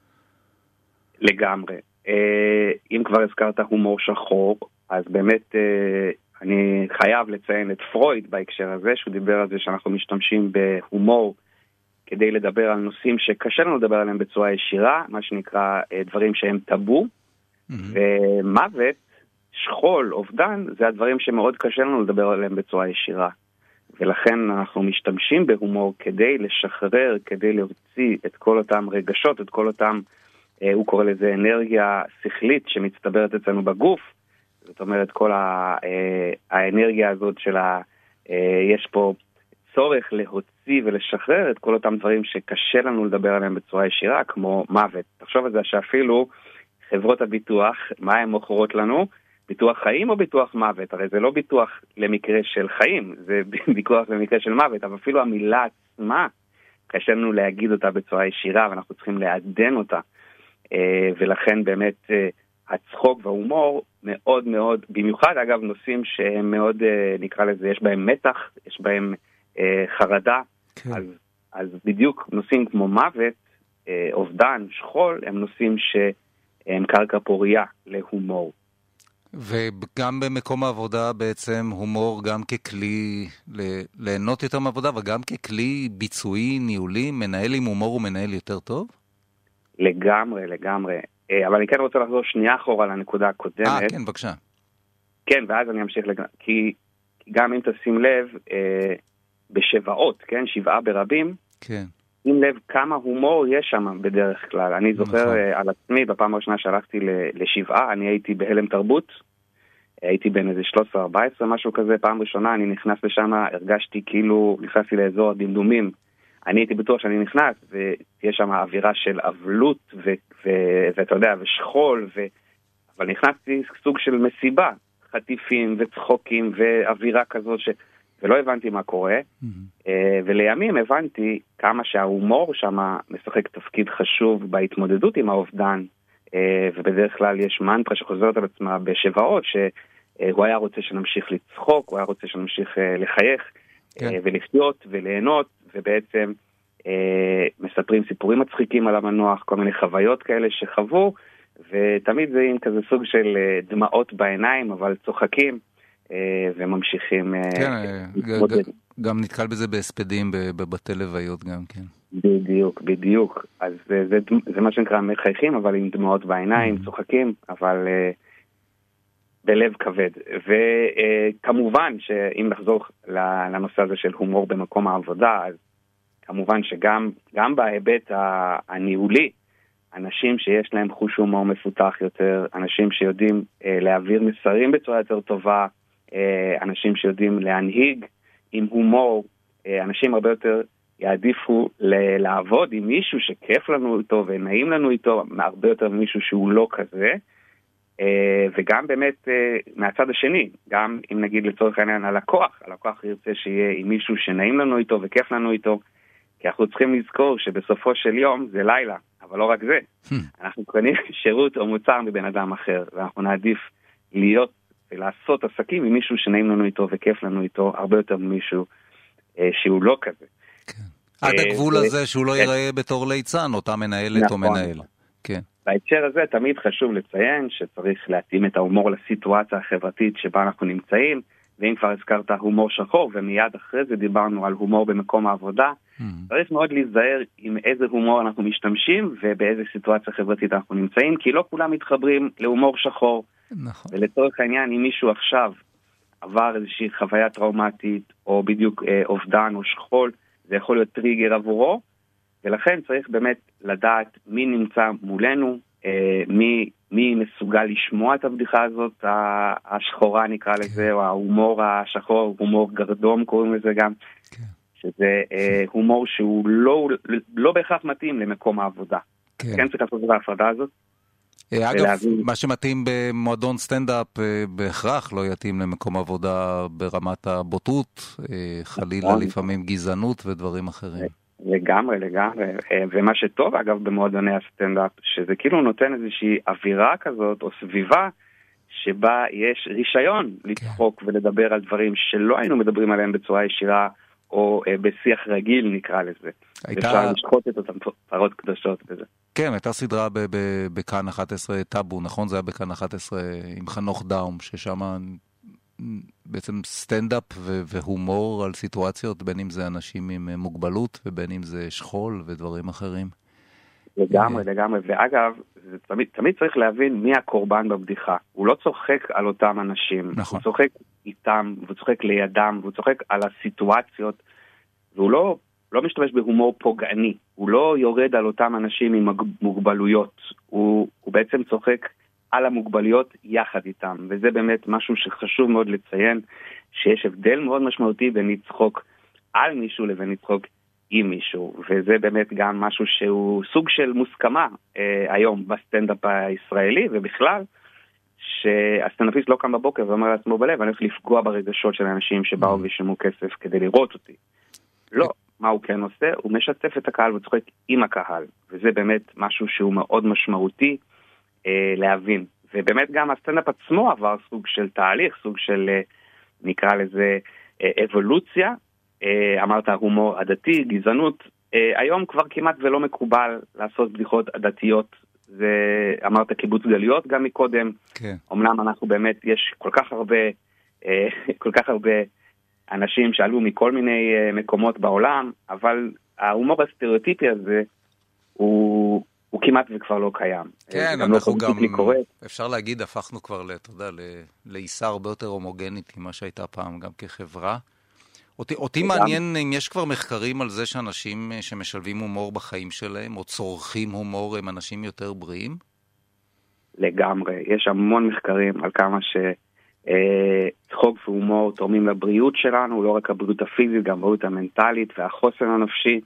לגמרי. אם כבר הזכרת הומור שחור, אז באמת אני חייב לציין את פרויד בהקשר הזה, שהוא דיבר על זה שאנחנו משתמשים בהומור כדי לדבר על נושאים שקשה לנו לדבר עליהם בצורה ישירה, מה שנקרא דברים שהם טאבו, ומוות, שכול, אובדן, זה הדברים שמאוד קשה לנו לדבר עליהם בצורה ישירה. ולכן אנחנו משתמשים בהומור כדי לשחרר, כדי להוציא את כל אותם רגשות, את כל אותם, הוא קורא לזה אנרגיה שכלית שמצטברת אצלנו בגוף, זאת אומרת, כל האנרגיה הזאת של יש פה צורך להוציא ולשחרר את כל אותם דברים שקשה לנו לדבר עליהם בצורה ישירה, כמו מוות. תחשוב על זה שאפילו חברות הביטוח, מה הן מוכרות לנו? ביטוח חיים או ביטוח מוות? הרי זה לא ביטוח למקרה של חיים, זה ביטוח למקרה של מוות, אבל אפילו המילה עצמה, קשה לנו להגיד אותה בצורה ישירה, ואנחנו צריכים לעדן אותה. ולכן באמת הצחוק וההומור מאוד מאוד, במיוחד אגב נושאים שהם מאוד, נקרא לזה, יש בהם מתח, יש בהם חרדה, כן. אז בדיוק נושאים כמו מוות, אובדן, שכול, הם נושאים שהם קרקע פוריה להומור. וגם במקום העבודה בעצם הומור גם ככלי ליהנות יותר מעבודה, וגם ככלי ביצועי, ניהולי, מנהל עם הומור ומנהל יותר טוב? לגמרי, לגמרי. אבל אני כן רוצה לחזור שנייה אחורה לנקודה הקודמת. כן, בבקשה. כן, ואז אני אמשיך כי גם אם תשים לב, בשבעות, כן, 7 ברבים, כן. שים לב כמה הומור יש שם בדרך כלל. אני זוכר על עצמי, בפעם הראשונה שהלכתי לשבעה, אני הייתי בהלם תרבות, הייתי בין איזה 13-14, משהו כזה, פעם ראשונה אני נכנס לשם, הרגשתי כאילו, נכנסתי לאזור הדמדומים, אני הייתי בטוח שאני נכנס, ויש שם אווירה של אבלות, ואתה יודע, ושכול, אבל נכנסתי סוג של מסיבה, חטיפים וצחוקים, ואווירה כזאת ולא הבנתי מה קורה, ולימים הבנתי כמה שההומור שם משחק תפקיד חשוב בהתמודדות עם האובדן, ובדרך כלל יש מנטרה שחוזרת על עצמה בשבעות, שהוא היה רוצה שנמשיך לצחוק, הוא היה רוצה שנמשיך לחייך, ולחיות וליהנות, ובעצם מספרים סיפורים מצחיקים על המנוח, כל מיני חוויות כאלה שחוו, ותמיד זה עם כזה סוג של דמעות בעיניים, אבל צוחקים, וממשיכים להתמודד. גם נתקל בזה בהספדים בבתי לוויות גם, כן. בדיוק. אז זה מה שנקרא מחייכים, אבל עם דמעות בעיניים, צוחקים, אבל בלב כבד. וכמובן שאם נחזור לנושא הזה של הומור במקום העבודה, אז כמובן שגם בהיבט הניהולי, אנשים שיש להם חוש הומור מפותח יותר, אנשים שיודעים להעביר מסרים בצורה יותר טובה, אנשים שיודעים להנהיג עם הומור, אנשים הרבה יותר יעדיפו לעבוד עם מישהו שכיף לנו איתו ונעים לנו איתו, הרבה יותר ממישהו שהוא לא כזה, וגם באמת מהצד השני, גם אם נגיד לצורך העניין הלקוח ירצה שיהיה עם מישהו שנעים לנו איתו וכיף לנו איתו, כי אנחנו צריכים לזכור שבסופו של יום זה לילה, אבל לא רק זה, אנחנו קונים שירות או מוצר מבן אדם אחר, ואנחנו נעדיף להיות ולעשות עסקים עם מישהו שנעים לנו איתו וכיף לנו איתו, הרבה יותר ממישהו שהוא לא כזה. עד הגבול הזה שהוא לא ייראה בתור ליצן, אותה מנהלת או מנהל. בהקשר הזה תמיד חשוב לציין שצריך להתאים את ההומור לסיטואציה החברתית שבה אנחנו נמצאים, ואם כבר הזכרת הומור שחור, ומיד אחרי זה דיברנו על הומור במקום העבודה, צריך מאוד להיזהר עם איזה הומור אנחנו משתמשים, ובאיזה סיטואציה חברתית אנחנו נמצאים, כי לא כולם מתחברים להומור שחור. נכון. ולצורך העניין, אם מישהו עכשיו עבר איזושהי חוויה טראומטית, או בדיוק אובדן או שכול, זה יכול להיות טריגר עבורו, ולכן צריך באמת לדעת מי נמצא מולנו, מי מי מסוגל לשמוע את הבדיחה הזאת, השחורה נקרא לזה, או ההומור השחור, הומור גרדום קוראים לזה גם, שזה הומור שהוא לא בהכרח מתאים למקום העבודה. כן צריך לעשות את ההפרדה הזאת. אגב, מה שמתאים במועדון סטנדאפ בהכרח לא יתאים למקום עבודה ברמת הבוטות, חלילה לפעמים גזענות ודברים אחרים. לגמרי, לגמרי. ומה שטוב אגב במועדוני הסטנדאפ, שזה כאילו נותן איזושהי אווירה כזאת או סביבה שבה יש רישיון לצחוק ולדבר על דברים שלא היינו מדברים עליהם בצורה ישירה או בשיח רגיל נקרא לזה. אפשר לשחוט את אותם פרות קדושות בזה. כן, הייתה סדרה בכאן 11 טאבו, נכון? זה היה בכאן 11 עם חנוך דאום, ששם בעצם סטנדאפ והומור על סיטואציות, בין אם זה אנשים עם מוגבלות ובין אם זה שכול ודברים אחרים. לגמרי, לגמרי. ואגב, תמיד צריך להבין מי הקורבן בבדיחה. הוא לא צוחק על אותם אנשים. נכון. הוא צוחק איתם, והוא צוחק לידם, והוא צוחק על הסיטואציות, והוא לא משתמש בהומור פוגעני. הוא לא יורד על אותם אנשים עם מוגבלויות. הוא בעצם צוחק על המוגבלויות יחד איתם. וזה באמת משהו שחשוב מאוד לציין, שיש הבדל מאוד משמעותי בין לצחוק על מישהו לבין לצחוק עם מישהו. וזה באמת גם משהו שהוא סוג של מוסכמה היום בסטנדאפ הישראלי, ובכלל, שהסטנדאפיסט לא קם בבוקר ואומר לעצמו בלב, אני הולך לפגוע ברגשות של האנשים שבאו וישלמו כסף כדי לראות אותי. לא. מה הוא כן עושה? הוא משתף את הקהל וצוחק עם הקהל. וזה באמת משהו שהוא מאוד משמעותי להבין. ובאמת גם הסטנדאפ עצמו עבר סוג של תהליך, סוג של, נקרא לזה, אבולוציה. אמרת הומור עדתי, גזענות. היום כבר כמעט ולא מקובל לעשות בדיחות עדתיות. זה, אמרת קיבוץ גלויות גם מקודם. כן. אמנם אנחנו באמת, יש כל כך הרבה אנשים שעלו מכל מיני מקומות בעולם, אבל ההומור הסטריאוטיפי הזה הוא כמעט וכבר לא קיים. כן, אנחנו גם, אפשר להגיד, הפכנו כבר, אתה יודע, לעיסה הרבה יותר הומוגנית ממה שהייתה פעם, גם כחברה. אותי מעניין אם יש כבר מחקרים על זה שאנשים שמשלבים הומור בחיים שלהם, או צורכים הומור, הם אנשים יותר בריאים? לגמרי. יש המון מחקרים על כמה צחוק והומור תורמים לבריאות שלנו, לא רק הבריאות הפיזית, גם הבריאות המנטלית והחוסן הנפשי.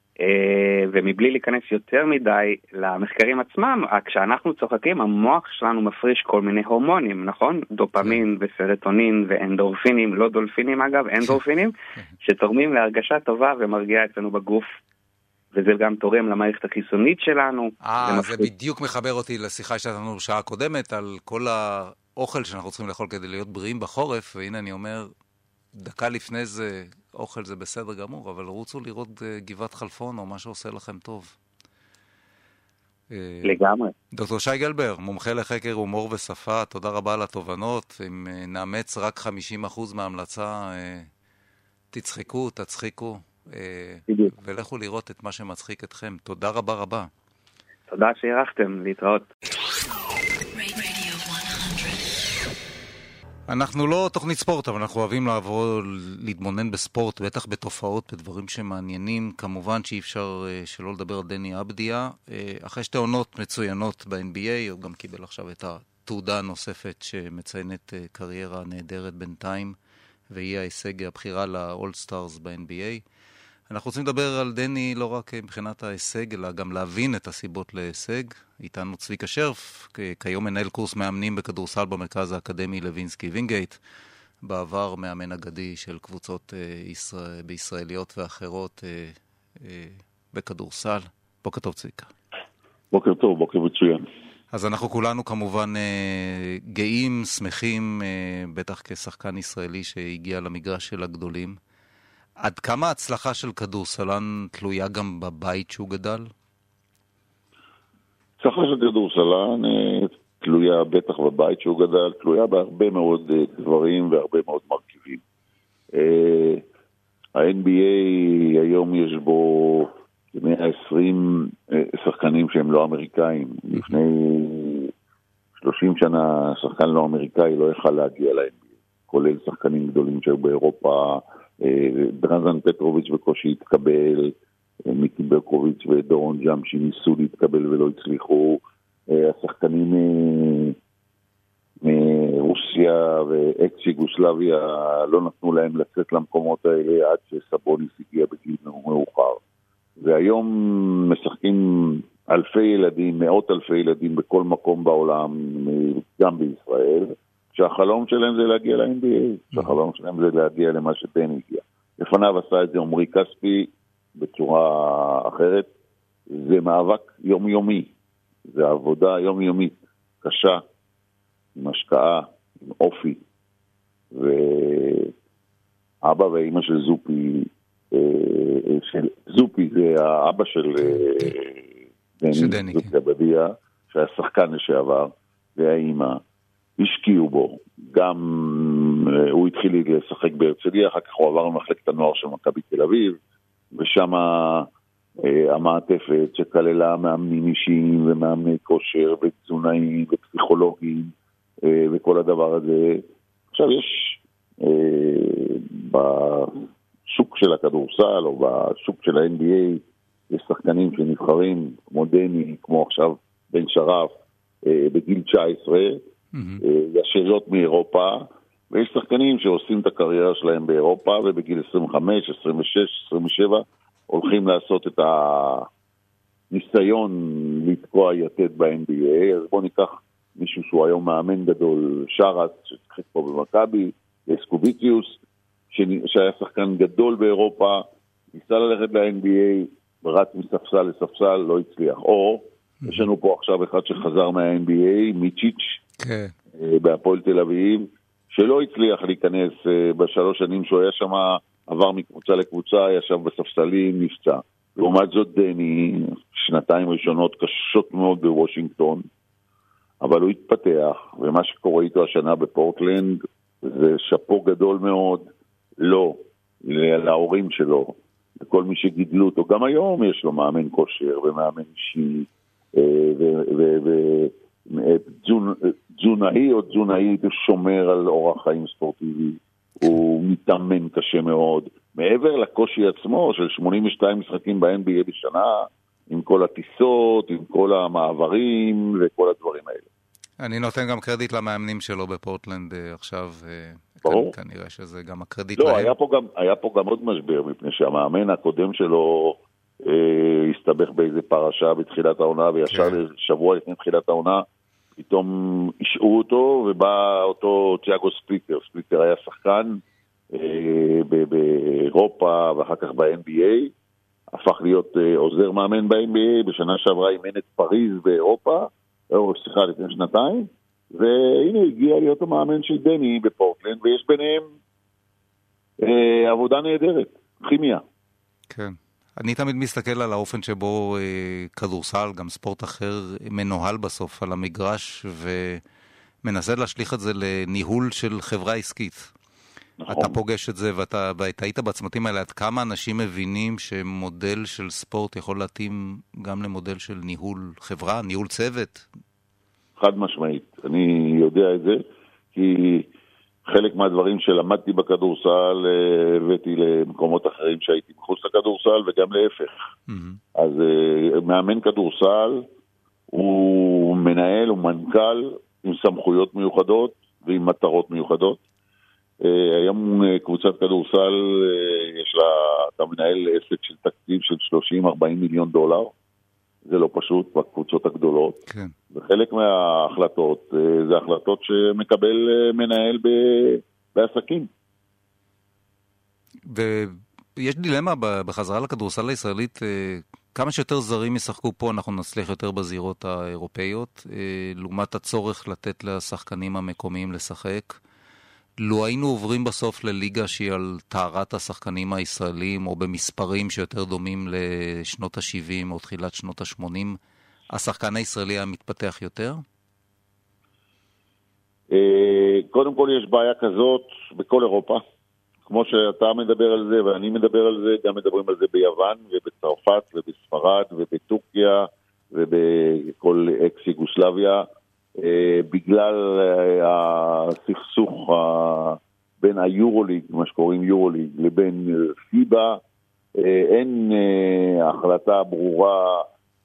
ומבלי להיכנס יותר מדי למחקרים עצמם, כשאנחנו צוחקים, המוח שלנו מפריש כל מיני הורמונים, נכון? דופמין וסרטונין ואנדורפינים, לא דולפינים אגב, אנדורפינים, שתורמים להרגשה טובה ומרגיעה אצלנו בגוף, וזה גם תורם למערכת החיסונית שלנו. זה בדיוק מחבר אותי לשיחה שלנו שעה קודמת, על כל האוכל שאנחנו צריכים לאכול כדי להיות בריאים בחורף, והנה אני אומר, דקה לפני זה, אוכל זה בסדר גמור, אבל רוצו לראות גבעת חלפון או מה שעושה לכם טוב. לגמרי. דוקטור שי גלבר, מומחה לחקר הומור ושפה, תודה רבה על התובנות. אם נאמץ רק 50% מההמלצה, תצחקו, תצחיקו, ולכו לראות את מה שמצחיק אתכם. תודה רבה רבה. תודה שהערכתם, להתראות. אנחנו לא תוכנית ספורט, אבל אנחנו אוהבים לעבור, להתמונן בספורט, בטח בתופעות, בדברים שמעניינים. כמובן שאי אפשר שלא לדבר על דני אבדיה. אחרי שתי עונות מצוינות ב-NBA, הוא גם קיבל עכשיו את התעודה הנוספת שמציינת קריירה נהדרת בינתיים, והיא ההישג הבחירה לאול-סטארס ב-NBA. אנחנו רוצים לדבר על דני לא רק מבחינת ההישג, אלא גם להבין את הסיבות להישג. איתנו צביקה שרף, כיום מנהל קורס מאמנים בכדורסל במרכז האקדמי לוינסקי וינגייט, בעבר מאמן אגדי של קבוצות בישראליות ואחרות בכדורסל. בוקר טוב צביקה. בוקר טוב, בוקר מצוין. אז אנחנו כולנו כמובן גאים, שמחים, בטח כשחקן ישראלי שהגיע למגרש של הגדולים. עד כמה ההצלחה של כדורסלן תלויה גם בבית שהוא גדל? הצלחה של כדורסלן תלויה בטח בבית שהוא גדל, תלויה בהרבה מאוד דברים והרבה מאוד מרכיבים. ה-NBA היום יש בו 120 שחקנים שהם לא אמריקאים. לפני 30 שנה שחקן לא אמריקאי לא יכל להגיע ל-NBA, כולל שחקנים גדולים שהיו באירופה. דרזן פטרוביץ' בקושי התקבל, מיקי ברקוביץ' ודורון ג'אם שניסו להתקבל ולא הצליחו, השחקנים מרוסיה ואקס יוגוסלביה לא נתנו להם לצאת למקומות האלה עד שסבוניס הגיע בגיל מאוחר. והיום משחקים אלפי ילדים, מאות אלפי ילדים בכל מקום בעולם, גם בישראל, שהחלום שלהם זה להגיע ל-NBA, שהחלום שלהם זה להגיע למה שדני הגיע. לפניו עשה את זה עומרי כספי בצורה אחרת. זה מאבק יומיומי, זה עבודה יומיומית, קשה, עם השקעה, עם אופי. ואבא ואמא של זופי, זופי זה האבא של דני, זופי הבדיה, שהיה שחקן לשעבר, והאמא, השקיעו בו. גם הוא התחיל לשחק בהרצליה, אחר כך הוא עבר למחלקת הנוער של מכבי תל אביב, ושם המעטפת שכללה מאמנים אישיים ומאמני כושר ותזונאים ופסיכולוגים וכל הדבר הזה. עכשיו יש בשוק של הכדורסל או בשוק של ה-NBA יש שחקנים שנבחרים כמו דני, כמו עכשיו בן שרף בגיל 19, ישירות מאירופה, ויש שחקנים שעושים את הקריירה שלהם באירופה ובגיל 25, 26, 27 הולכים לעשות את הניסיון לתקוע יתד ב-NBA. אז בוא ניקח מישהו שהוא היום מאמן גדול, שרס, שתחק פה במכבי, סקוביציוס, שהיה שחקן גדול באירופה, ניסה ללכת ל-NBA, רץ מספסל לספסל, לא הצליח. או, יש לנו פה עכשיו אחד שחזר מה-NBA, מיצ'יץ', בהפועל תל אביב, שלא הצליח להיכנס בשלוש שנים שהוא היה שם, עבר מקבוצה לקבוצה, ישב בספסלים, נפצע. לעומת זאת דני, שנתיים ראשונות קשות מאוד בוושינגטון, אבל הוא התפתח, ומה שקורה איתו השנה בפורטלנד, זה שפו גדול מאוד, לא, להורים שלו, לכל מי שגידלו אותו. גם היום יש לו מאמן כושר ומאמן אישי, תזונאי או תזונאית שומר על אורח חיים ספורטיבי, הוא מתאמן קשה מאוד, מעבר לקושי עצמו של 82 משחקים ב-NBA בשנה, עם כל הטיסות, עם כל המעברים וכל הדברים האלה. אני נותן גם קרדיט למאמנים שלו בפורטלנד עכשיו, ברור. כנראה שזה גם הקרדיט לא, להם. היה פה גם עוד משבר, מפני שהמאמן הקודם שלו הסתבך באיזה פרשה בתחילת העונה, וישר שבוע לפני תחילת העונה, פתאום השעו אותו, ובא אותו תיאגו ספליטר. ספליטר היה שחקן באירופה, ואחר כך ב-NBA, הפך להיות עוזר מאמן ב-NBA, בשנה שעברה אימן את פריז באירופה, סליחה, לפני שנתיים, והנה הגיע להיות המאמן של דני בפורטלנד, ויש ביניהם עבודה נהדרת, כימיה. כן. אני תמיד מסתכל על האופן שבו כדורסל, גם ספורט אחר, מנוהל בסוף על המגרש, ומנסה להשליך את זה לניהול של חברה עסקית. נכון. אתה פוגש את זה, ואתה היית בצמתים האלה, עד כמה אנשים מבינים שמודל של ספורט יכול להתאים גם למודל של ניהול חברה, ניהול צוות? חד משמעית. אני יודע את זה, כי חלק מהדברים שלמדתי בכדורסל הבאתי למקומות אחרים שהייתי מחוץ לכדורסל, וגם להפך. אז מאמן כדורסל הוא מנהל, הוא מנכ"ל עם סמכויות מיוחדות ועם מטרות מיוחדות. היום קבוצת כדורסל יש לה, אתה מנהל עסק של תקציב של 30-40 מיליון דולר, זה לא פשוט בקבוצות הגדולות. כן. וחלק מההחלטות זה החלטות שמקבל מנהל בעסקים. ויש דילמה בחזרה לכדורסל הישראלית, כמה שיותר זרים ישחקו פה, אנחנו נצליח יותר בזירות האירופאיות, לעומת הצורך לתת לשחקנים המקומיים לשחק. לו היינו עוברים בסוף לליגה שהיא על טהרת השחקנים הישראלים, או במספרים שיותר דומים לשנות ה-70 או תחילת שנות ה-80, השחקן הישראלי היה מתפתח יותר? קודם כל יש בעיה כזאת בכל אירופה, כמו שאתה מדבר על זה ואני מדבר על זה, גם מדברים על זה ביוון ובצרפת ובספרד ובטורקיה ובכל אקס יוגוסלביה, בגלל הסכסוך בין היורוליג, מה שקוראים יורוליג, לבין פיבה, אין החלטה ברורה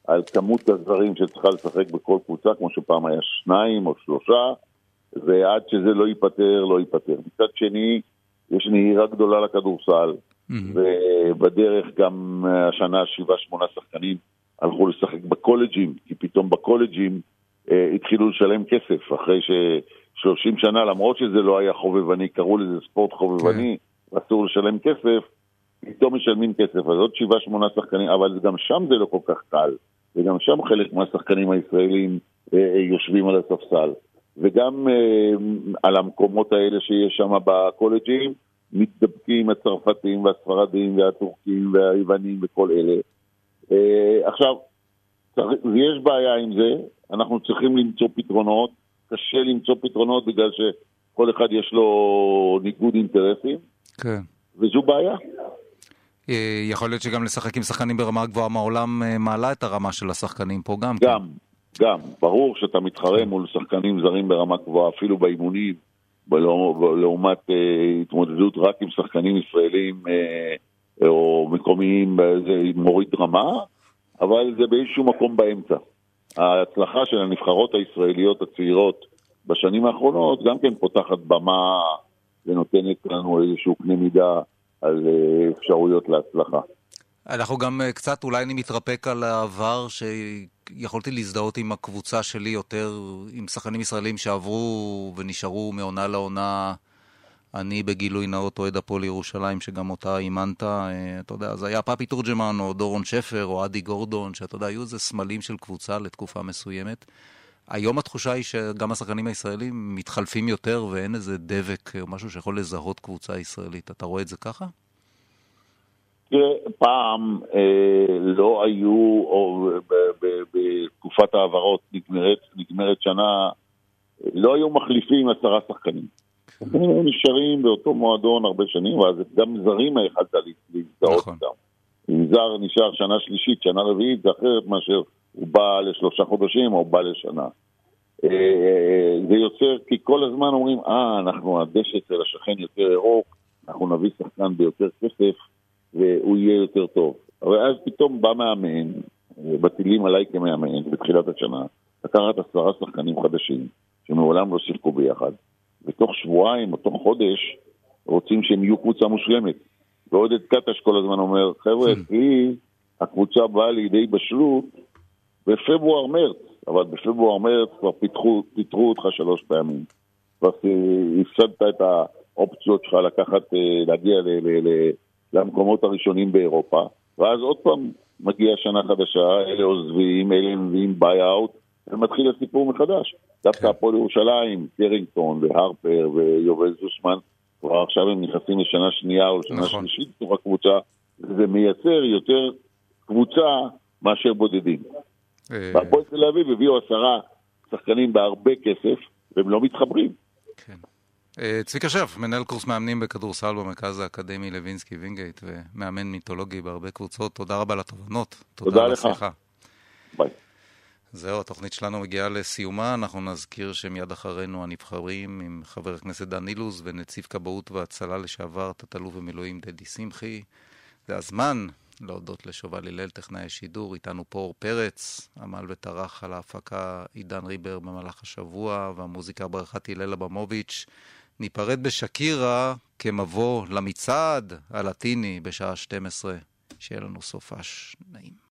על כמות הזרים שצריכה לשחק בכל קבוצה, כמו שפעם היה 2 או 3, ועד שזה לא ייפטר, לא ייפטר. מצד שני, יש נהירה גדולה לכדורסל, ובדרך גם השנה 7-8 שחקנים הלכו לשחק בקולג'ים, כי פתאום בקולג'ים התחילו לשלם כסף, אחרי 30 שנה, למרות שזה לא היה חובבני, קראו לזה ספורט חובבני, אסור לשלם כסף, פתאום משלמים כסף, אז עוד 7-8 שחקנים, אבל גם שם זה לא כל כך קל, וגם שם חלק מהשחקנים הישראלים יושבים על הספסל, וגם על המקומות האלה שיש שם בקולג'ים, מתדבקים הצרפתים והספרדים והטורקים והיוונים וכל אלה. עכשיו, יש בעיה עם זה, אנחנו צריכים למצוא פתרונות, קשה למצוא פתרונות בגלל שכל אחד יש לו ניגוד אינטרסים, כן. וזו בעיה. יכול להיות שגם לשחק עם שחקנים ברמה גבוהה מהעולם מעלה את הרמה של השחקנים פה גם. גם, ברור שאתה מתחרה מול שחקנים זרים ברמה גבוהה, אפילו באימונים, לעומת התמודדות רק עם שחקנים ישראלים או מקומיים, זה מוריד רמה, אבל זה באיזשהו מקום באמצע. ההצלחה של הנבחרות הישראליות הצעירות בשנים האחרונות גם כן פותחת במה ונותנת לנו איזשהו קנה מידה על אפשרויות להצלחה. אנחנו גם קצת, אולי אני מתרפק על העבר שיכולתי להזדהות עם הקבוצה שלי יותר, עם שחקנים ישראלים שעברו ונשארו מעונה לעונה. אני בגילוי נאות אוהד הפועל ירושלים, שגם אותה אימנת, אתה יודע, זה היה פאפי תורג'מן או דורון שפר או אדי גורדון, שאתה יודע, היו איזה סמלים של קבוצה לתקופה מסוימת. היום התחושה היא שגם השחקנים הישראלים מתחלפים יותר ואין איזה דבק או משהו שיכול לזהות קבוצה ישראלית. אתה רואה את זה ככה? פעם לא היו, או בתקופת העברות נגמרת שנה, לא היו מחליפים 10 שחקנים. שחקנים נשארים באותו מועדון הרבה שנים, ואז גם זרים יכלת להזדהות איתם. אם זר נשאר שנה שלישית, שנה רביעית, זה אחרת מאשר הוא בא ל3 חודשים או בא לשנה. זה יוצר, כי כל הזמן אומרים, אנחנו הדשא של השכן יותר ירוק, אנחנו נביא שחקן ביותר כסף, והוא יהיה יותר טוב. אבל אז פתאום בא מאמן, בטילים עליי כמאמן, בתחילת השנה, לקחת 10 שחקנים חדשים, שמעולם לא שיחקו ביחד, ותוך שבועיים או תוך חודש, רוצים שהם יהיו קבוצה מושלמת. ועודד קטש כל הזמן אומר, חבר'ה, הקבוצה באה לידי בשלות בפברואר-מרץ, אבל בפברואר-מרץ כבר פיתרו אותך 3 פעמים. כבר הפסדת את האופציות שלך לקחת, להגיע למקומות הראשונים באירופה, ואז עוד פעם מגיעה שנה חדשה, אלה עוזבים, אלה מביאים ביי-אוט, ומתחיל הסיפור מחדש. דווקא הפועל ירושלים, קרינגטון והרפר ויובל זוסמן, כבר עכשיו הם נכנסים לשנה שנייה או לשנה שלישית בתוך הקבוצה, וזה מייצר יותר קבוצה מאשר בודדים. והפועל תל אביב הביאו 10 שחקנים בהרבה כסף, והם לא מתחברים. כן. צביקה שף, מנהל קורס מאמנים בכדורסל במרכז האקדמי לוינסקי וינגייט, ומאמן מיתולוגי בהרבה קבוצות. תודה רבה לתובנות. תודה לך. ביי. זהו, התוכנית שלנו מגיעה לסיומה. אנחנו נזכיר שמיד אחרינו הנבחרים עם חבר הכנסת דן אילוז ונציב כבאות והצלה לשעבר תת-אלוף במילואים דדי שמחי. זה הזמן להודות לשובל הלל, טכנאי השידור, איתנו פה אור פרץ, עמל וטרח על ההפקה עידן ריבר במהלך השבוע, והמוזיקה ברכת הלל אברמוביץ'. ניפרד בשקירה כמבוא למצעד הלטיני בשעה 12. שיהיה לנו סופש נעים.